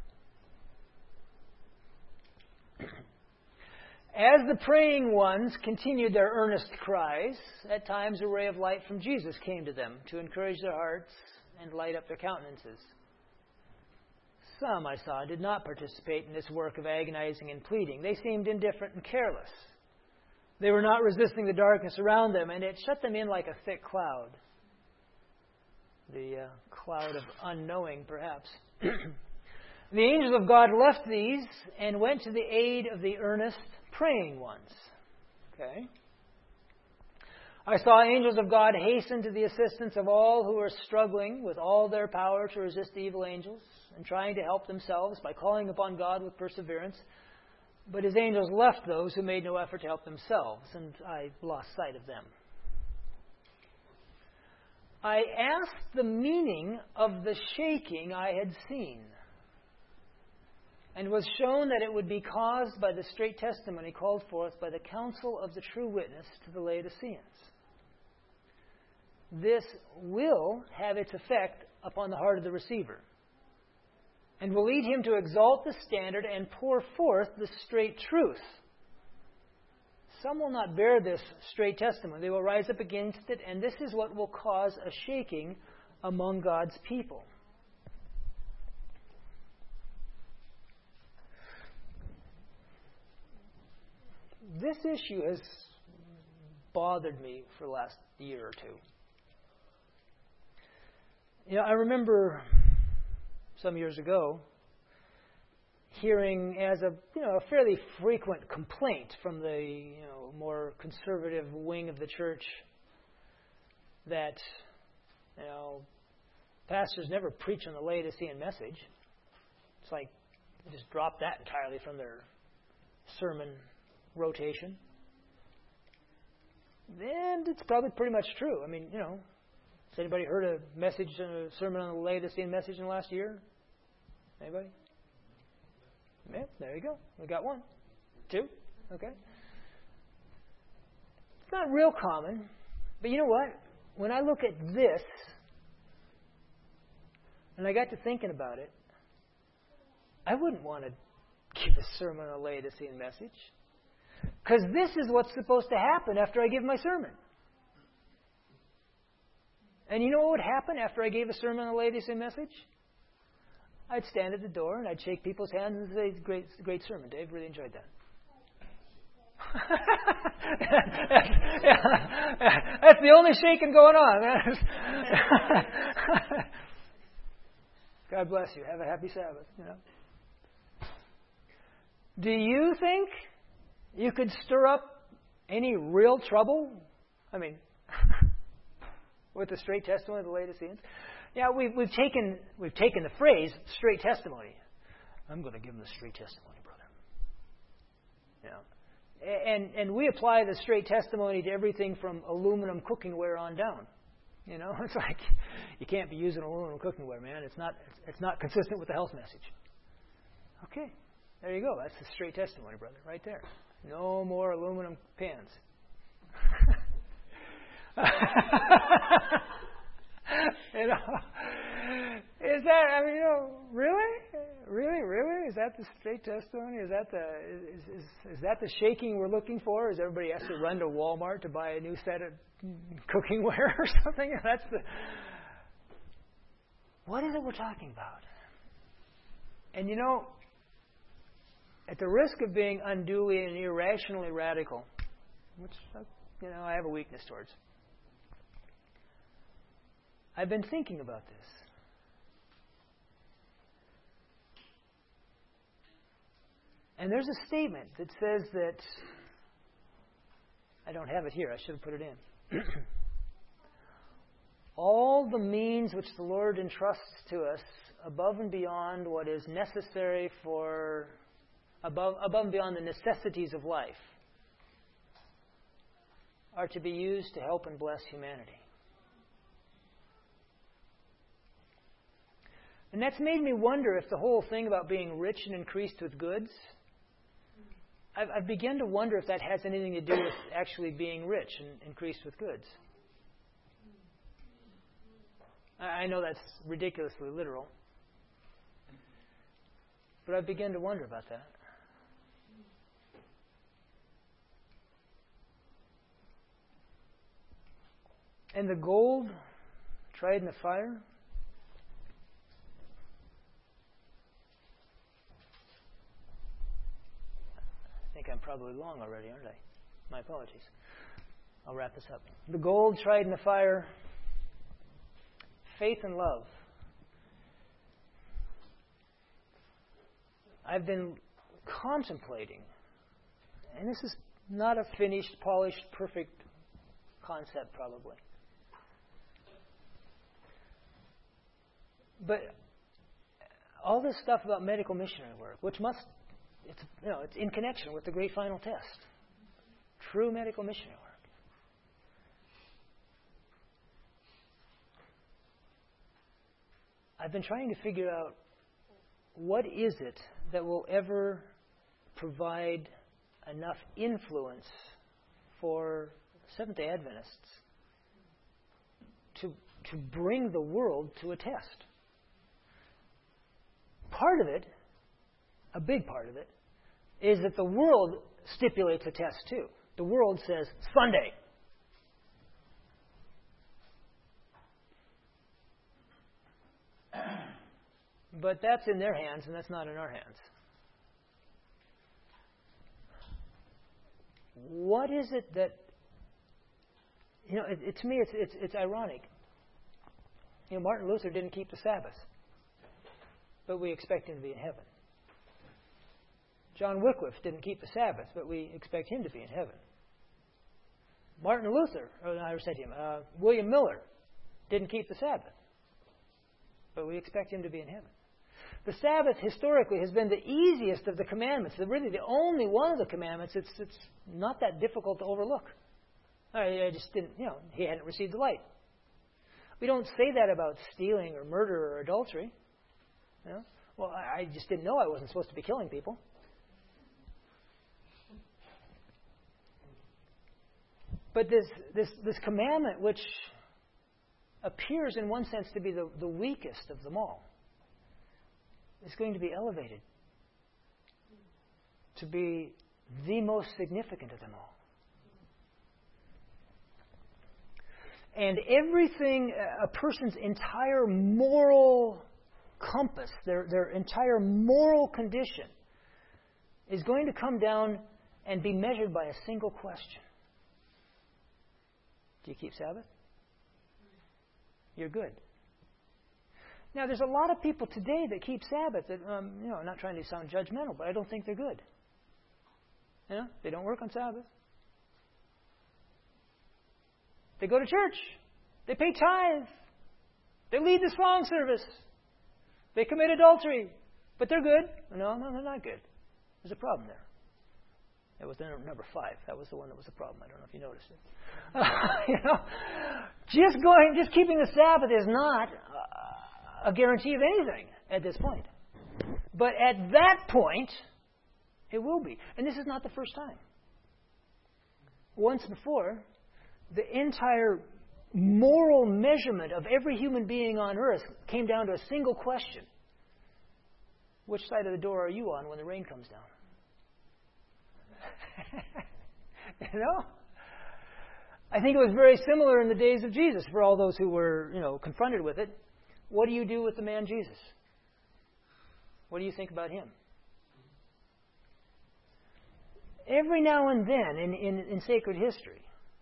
As the praying ones continued their earnest cries, at times a ray of light from Jesus came to them to encourage their hearts and light up their countenances. Some, I saw, did not participate in this work of agonizing and pleading. They seemed indifferent and careless. They were not resisting the darkness around them, and it shut them in like a thick cloud. The uh, cloud of unknowing, perhaps. The angels of God left these and went to the aid of the earnest praying ones. Okay. I saw angels of God hasten to the assistance of all who are struggling with all their power to resist the evil angels and trying to help themselves by calling upon God with perseverance. But His angels left those who made no effort to help themselves, and I lost sight of them. I asked the meaning of the shaking I had seen, and was shown that it would be caused by the straight testimony called forth by the counsel of the true witness to the Laodiceans. This will have its effect upon the heart of the receiver, and will lead him to exalt the standard and pour forth the straight truth. Some will not bear this straight testimony. They will rise up against it, and this is what will cause a shaking among God's people. This issue has bothered me for the last year or two. You know, I remember some years ago hearing as a you know a fairly frequent complaint from the you know more conservative wing of the church that you know pastors never preach on the Laodicean message. It's like they just drop that entirely from their sermon rotation. And it's probably pretty much true. I mean, you know, has anybody heard a message, a sermon on the Laodicean message in the last year? Anybody? Yeah, there you go. We got one. Two? Okay. It's not real common. But you know what? When I look at this, and I got to thinking about it, I wouldn't want to give a sermon on a Laodicean message. Because this is what's supposed to happen after I give my sermon. And you know what would happen after I gave a sermon on the Laodicean message? I'd stand at the door and I'd shake people's hands and say, great, great sermon, Dave. Really enjoyed that. That's the only shaking going on. God bless you. Have a happy Sabbath. You know. Do you think you could stir up any real trouble? I mean, with the straight testimony of the Laodiceans? Yeah, we've we've taken we've taken the phrase straight testimony. I'm going to give them the straight testimony, brother. You know, and and we apply the straight testimony to everything from aluminum cookingware on down. You know, it's like you can't be using aluminum cookingware, man. It's not it's not consistent with the health message. Okay, there you go. That's the straight testimony, brother, right there. No more aluminum pans. You know, is that? I mean, you know, really, really, really? Is that the straight testimony? Is that the is, is is that the shaking we're looking for? Is everybody has to run to Walmart to buy a new set of cookingware or something? That's the. What is it we're talking about? And you know, at the risk of being unduly and irrationally radical, which you know I have a weakness towards, I've been thinking about this. And there's a statement that says that, I don't have it here, I should have put it in. All the means which the Lord entrusts to us above and beyond what is necessary for, above, above and beyond the necessities of life, are to be used to help and bless humanity. And that's made me wonder if the whole thing about being rich and increased with goods, I've, I've begun to wonder if that has anything to do with actually being rich and increased with goods. I, I know that's ridiculously literal, but I've begun to wonder about that. And the gold tried in the fire, I think I'm probably long already, aren't I? My apologies. I'll wrap this up. The gold tried in the fire, faith and love. I've been contemplating, and this is not a finished, polished, perfect concept probably. But all this stuff about medical missionary work, which must It's you know it's in connection with the great final test. True medical missionary work. I've been trying to figure out what is it that will ever provide enough influence for Seventh-day Adventists to to bring the world to a test. Part of it, a big part of it, is that the world stipulates a test too. The world says, Sunday. But that's in their hands, and that's not in our hands. What is it that, you know, it, it, to me it's, it's, it's ironic. You know, Martin Luther didn't keep the Sabbath, but we expect him to be in heaven. John Wycliffe didn't keep the Sabbath, but we expect him to be in heaven. Martin Luther, or I said him, uh, William Miller didn't keep the Sabbath, but we expect him to be in heaven. The Sabbath historically has been the easiest of the commandments. They're really the only one of the commandments. It's it's not that difficult to overlook. I, I just didn't, you know, he hadn't received the light. We don't say that about stealing or murder or adultery. You know? Well, I, I just didn't know I wasn't supposed to be killing people. But this this this commandment, which appears in one sense to be the, the weakest of them all, is going to be elevated to be the most significant of them all. And everything, a person's entire moral compass, their, their entire moral condition, is going to come down and be measured by a single question. Do you keep Sabbath? You're good. Now, there's a lot of people today that keep Sabbath that, um, you know, I'm not trying to sound judgmental, but I don't think they're good. You know, they don't work on Sabbath. They go to church. They pay tithe. They lead the song service. They commit adultery. But they're good. No, no, they're not good. There's a problem there. That was number five. That was the one that was the problem. I don't know if you noticed it. Uh, you know, just going, just keeping the Sabbath is not uh, a guarantee of anything at this point. But at that point, it will be. And this is not the first time. Once before, the entire moral measurement of every human being on earth came down to a single question. Which side of the door are you on when the rain comes down? You know? I think it was very similar in the days of Jesus for all those who were, you know, confronted with it. What do you do with the man Jesus? What do you think about him? Every now and then in, in, in sacred history,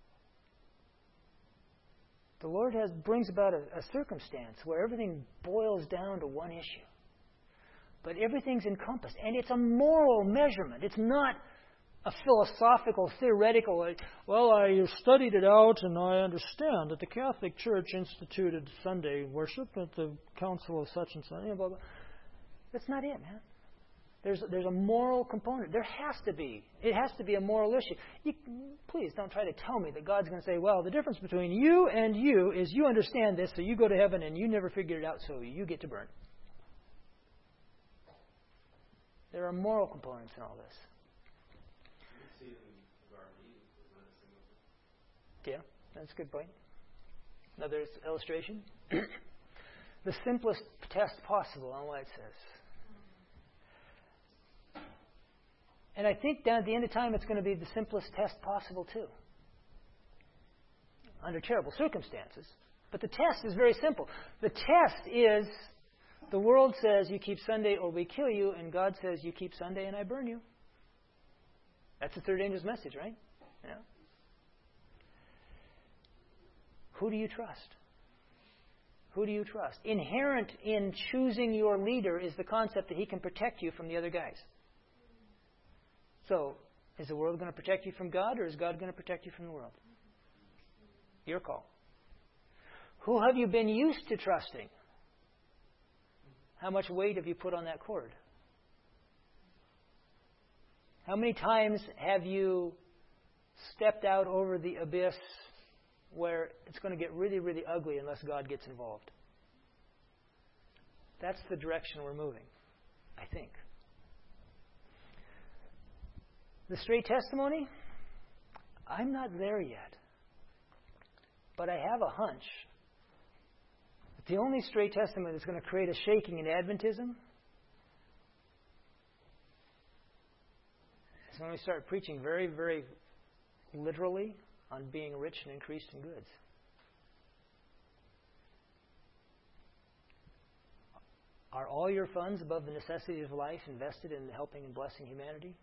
the Lord has brings about a, a circumstance where everything boils down to one issue. But everything's encompassed. And it's a moral measurement. It's not a philosophical, theoretical, like, well, I studied it out and I understand that the Catholic Church instituted Sunday worship at the council of such and such. Blah, blah. That's not it, man. There's there's a moral component. There has to be. It has to be a moral issue. You, please don't try to tell me that God's going to say, well, the difference between you and you is you understand this, so you go to heaven, and you never figured it out, so you get to burn. There are moral components in all this. Yeah, that's a good point. Another illustration. The simplest test possible on what it says. And I think down at the end of time it's going to be the simplest test possible too. Under terrible circumstances. But the test is very simple. The test is, the world says you keep Sunday or we kill you, and God says you keep Sunday and I burn you. That's the third angel's message, right? Yeah. Who do you trust? Who do you trust? Inherent in choosing your leader is the concept that he can protect you from the other guys. So, is the world going to protect you from God, or is God going to protect you from the world? Your call. Who have you been used to trusting? How much weight have you put on that cord? How many times have you stepped out over the abyss where it's going to get really, really ugly unless God gets involved? That's the direction we're moving, I think. The straight testimony, I'm not there yet. But I have a hunch that the only straight testimony that's going to create a shaking in Adventism is when we start preaching very, very literally on being rich and increased in goods. Are all your funds above the necessities of life invested in helping and blessing humanity?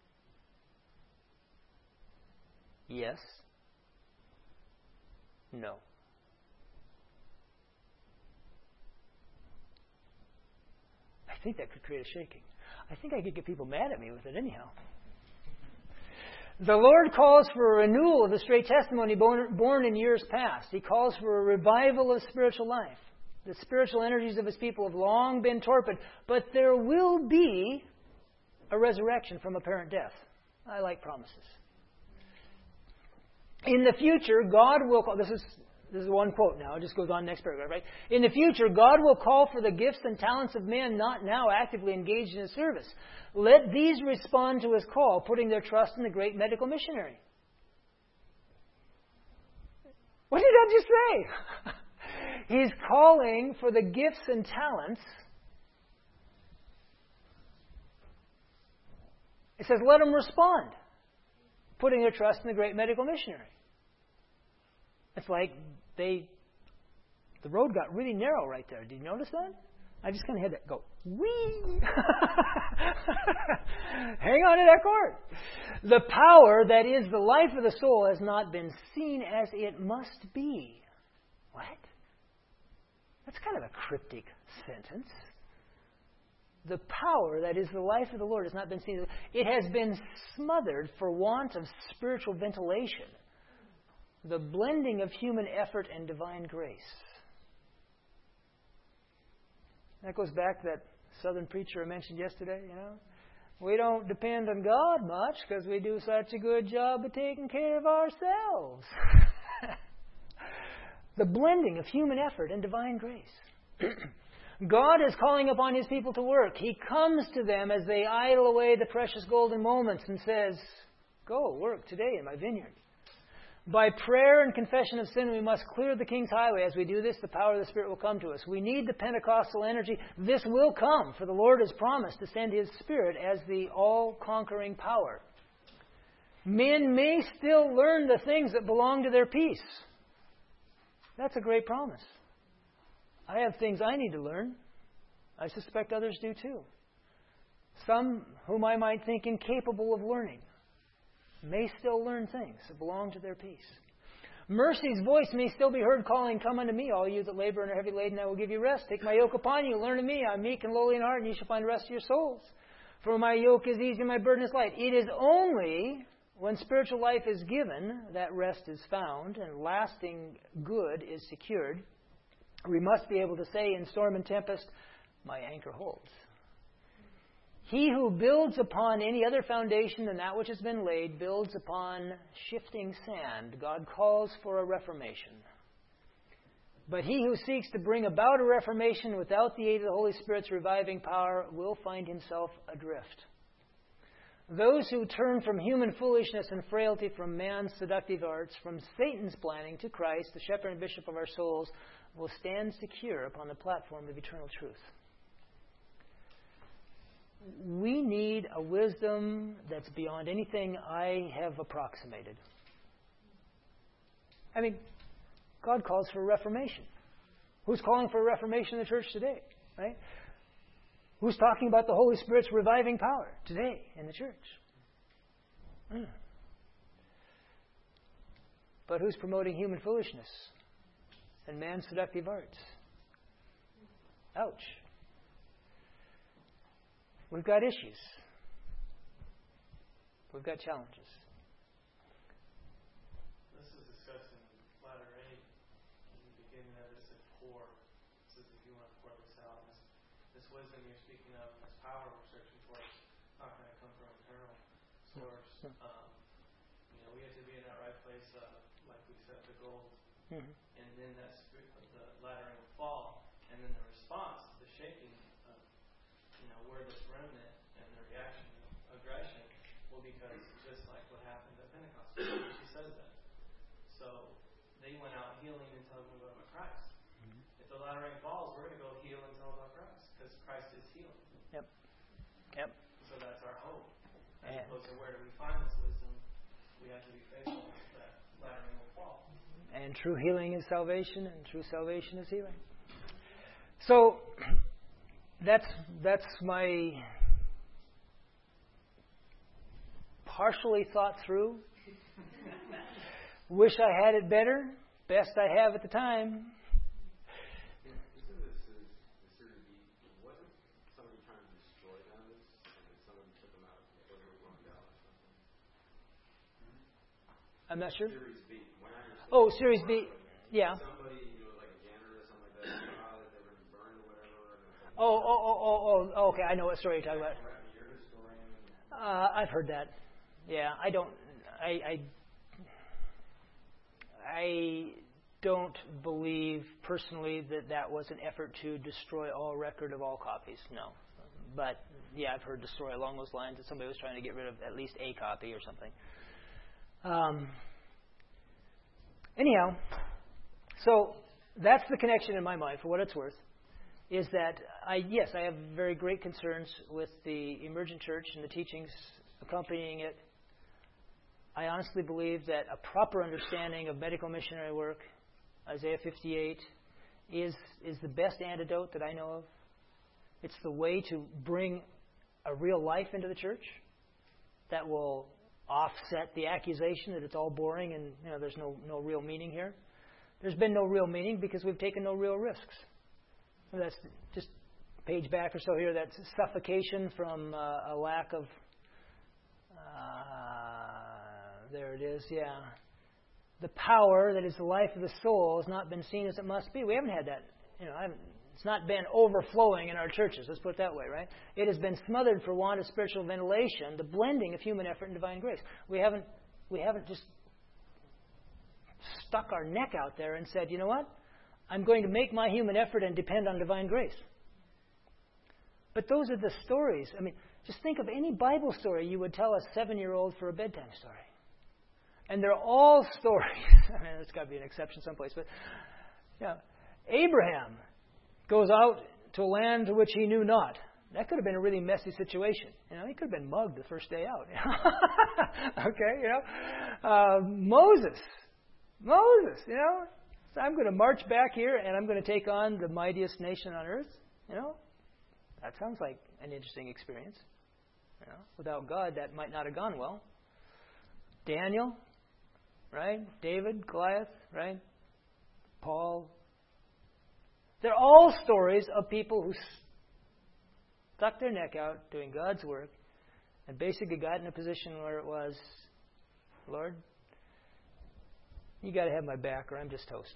Yes. No. I think that could create a shaking. I think I could get people mad at me with it anyhow. The Lord calls for a renewal of the straight testimony born, born in years past. He calls for a revival of spiritual life. The spiritual energies of His people have long been torpid, but there will be a resurrection from apparent death. I like promises. In the future, God will call... This is, this is one quote now. It just goes on next paragraph, right? In the future, God will call for the gifts and talents of men not now actively engaged in His service. Let these respond to His call, putting their trust in the great medical missionary. What did I just say? He's calling for the gifts and talents. It says, let them respond, putting their trust in the great medical missionary. It's like they, the road got really narrow right there. Did you notice that? I just kind of had to go, whee! Hang on to that cord. The power that is the life of the soul has not been seen as it must be. What? That's kind of a cryptic sentence. The power that is the life of the Lord has not been seen. It has been smothered for want of spiritual ventilation. The blending of human effort and divine grace. That goes back to that southern preacher I mentioned yesterday, you know. We don't depend on God much because we do such a good job of taking care of ourselves. The blending of human effort and divine grace. God is calling upon His people to work. He comes to them as they idle away the precious golden moments and says, go, work today in my vineyard. By prayer and confession of sin, we must clear the King's highway. As we do this, the power of the Spirit will come to us. We need the Pentecostal energy. This will come, for the Lord has promised to send His Spirit as the all-conquering power. Men may still learn the things that belong to their peace. That's a great promise. I have things I need to learn. I suspect others do too. Some whom I might think incapable of learning may still learn things that belong to their peace. Mercy's voice may still be heard calling, come unto me, all you that labor and are heavy laden, I will give you rest. Take my yoke upon you, learn of me. I am meek and lowly in heart, and you shall find rest to your souls. For my yoke is easy and my burden is light. It is only when spiritual life is given that rest is found and lasting good is secured. We must be able to say in storm and tempest, my anchor holds. He who builds upon any other foundation than that which has been laid builds upon shifting sand. God calls for a reformation. But he who seeks to bring about a reformation without the aid of the Holy Spirit's reviving power will find himself adrift. Those who turn from human foolishness and frailty, from man's seductive arts, from Satan's planning to Christ, the shepherd and bishop of our souls, will stand secure upon the platform of eternal truth. We need a wisdom that's beyond anything I have approximated. I mean, God calls for a reformation. Who's calling for a reformation in the church today? Right? Who's talking about the Holy Spirit's reviving power today in the church? Mm. But who's promoting human foolishness and man's seductive arts? Ouch. We've got issues. We've got challenges. This is discussing ladder eight. In the beginning of this at four. This is if you want to pour this out. This, this wisdom you're speaking of, this power we're searching for, is not going to come from an eternal source. Um, you know, we have to be in that right place, uh, like we said, the gold. Mm-hmm. And then that spirit, the laddering will fall. And then the response, the shaking, uh, you know, where this remnant and the reaction of aggression will be, because just like what happened at Pentecost. She says that. So they went out healing and telling them about Christ. Mm-hmm. If the laddering falls, we're going to go heal and tell about Christ, because Christ is healing. Yep. Yep. So that's our hope. As and opposed to where do we find this wisdom? We have to be faithful that laddering will fall. And true healing is salvation, and true salvation is healing. So that's that's my partially thought through. Wish I had it better. Best I have at the time. Isn't this is sort of the wasn't somebody trying to destroy them, and then somebody took them out before they were going down or something? I'm not sure. Series B. When I Oh, Series B. Yeah. Somebody, you know, like a janitor or something like that, saw that they were going to burn or whatever. And Oh, oh, oh, oh, oh. Okay, I know what story you're talking about. Uh, I've heard that. Yeah, I don't. I. I I don't believe personally that that was an effort to destroy all record of all copies. No. But, yeah, I've heard the story along those lines that somebody was trying to get rid of at least a copy or something. Um, anyhow, so that's the connection in my mind, for what it's worth, is that, I yes, I have very great concerns with the emergent church and the teachings accompanying it. I honestly believe that a proper understanding of medical missionary work, Isaiah fifty-eight, is is the best antidote that I know of. It's the way to bring a real life into the church that will offset the accusation that it's all boring and, you know, there's no, no real meaning here. There's been no real meaning because we've taken no real risks. That's just a page back or so here. That's suffocation from uh, a lack of. Uh, there it is. Yeah, the power that is the life of the soul has not been seen as it must be. We haven't had that. You know, I haven't. It's not been overflowing in our churches. Let's put it that way, right? It has been smothered for want of spiritual ventilation, the blending of human effort and divine grace. We haven't. We haven't just stuck our neck out there and said, you know what? I'm going to make my human effort and depend on divine grace. But those are the stories. I mean, just think of any Bible story you would tell a seven-year-old for a bedtime story. And they're all stories. I mean, there's got to be an exception someplace. But, yeah, Abraham goes out to a land to which he knew not. That could have been a really messy situation. You know, he could have been mugged the first day out. Okay, you know. Uh, Moses. Moses, you know. So I'm going to march back here and I'm going to take on the mightiest nation on earth. You know. That sounds like an interesting experience. You know, without God, that might not have gone well. Daniel, right? David, Goliath, right? Paul. They're all stories of people who stuck their neck out doing God's work and basically got in a position where it was, Lord, you got to have my back or I'm just toast.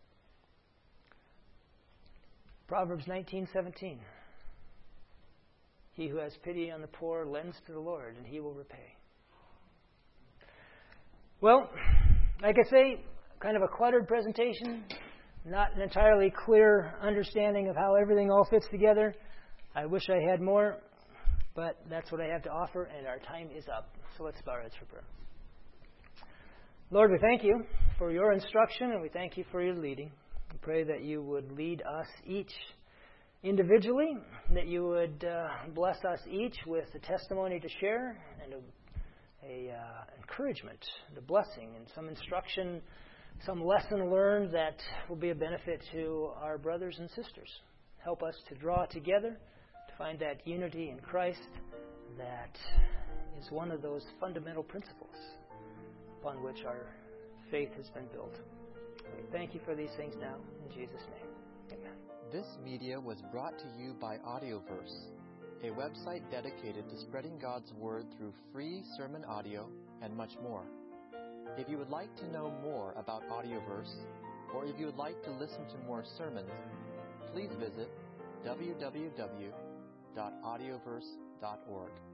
Proverbs nineteen seventeen. He who has pity on the poor lends to the Lord, and he will repay. Well, like I say, kind of a cluttered presentation. Not an entirely clear understanding of how everything all fits together. I wish I had more, but that's what I have to offer, and our time is up. So let's bow our heads for prayer. Lord, we thank you for your instruction, and we thank you for your leading. We pray that you would lead us each individually, that you would uh, bless us each with a testimony to share and a, a uh, encouragement, and a blessing, and some instruction, some lesson learned that will be a benefit to our brothers and sisters. Help us to draw together, to find that unity in Christ that is one of those fundamental principles upon which our faith has been built. We thank you for these things now. In Jesus' name, amen. This media was brought to you by Audioverse, a website dedicated to spreading God's Word through free sermon audio and much more. If you would like to know more about Audioverse, or if you would like to listen to more sermons, please visit w w w dot audioverse dot org.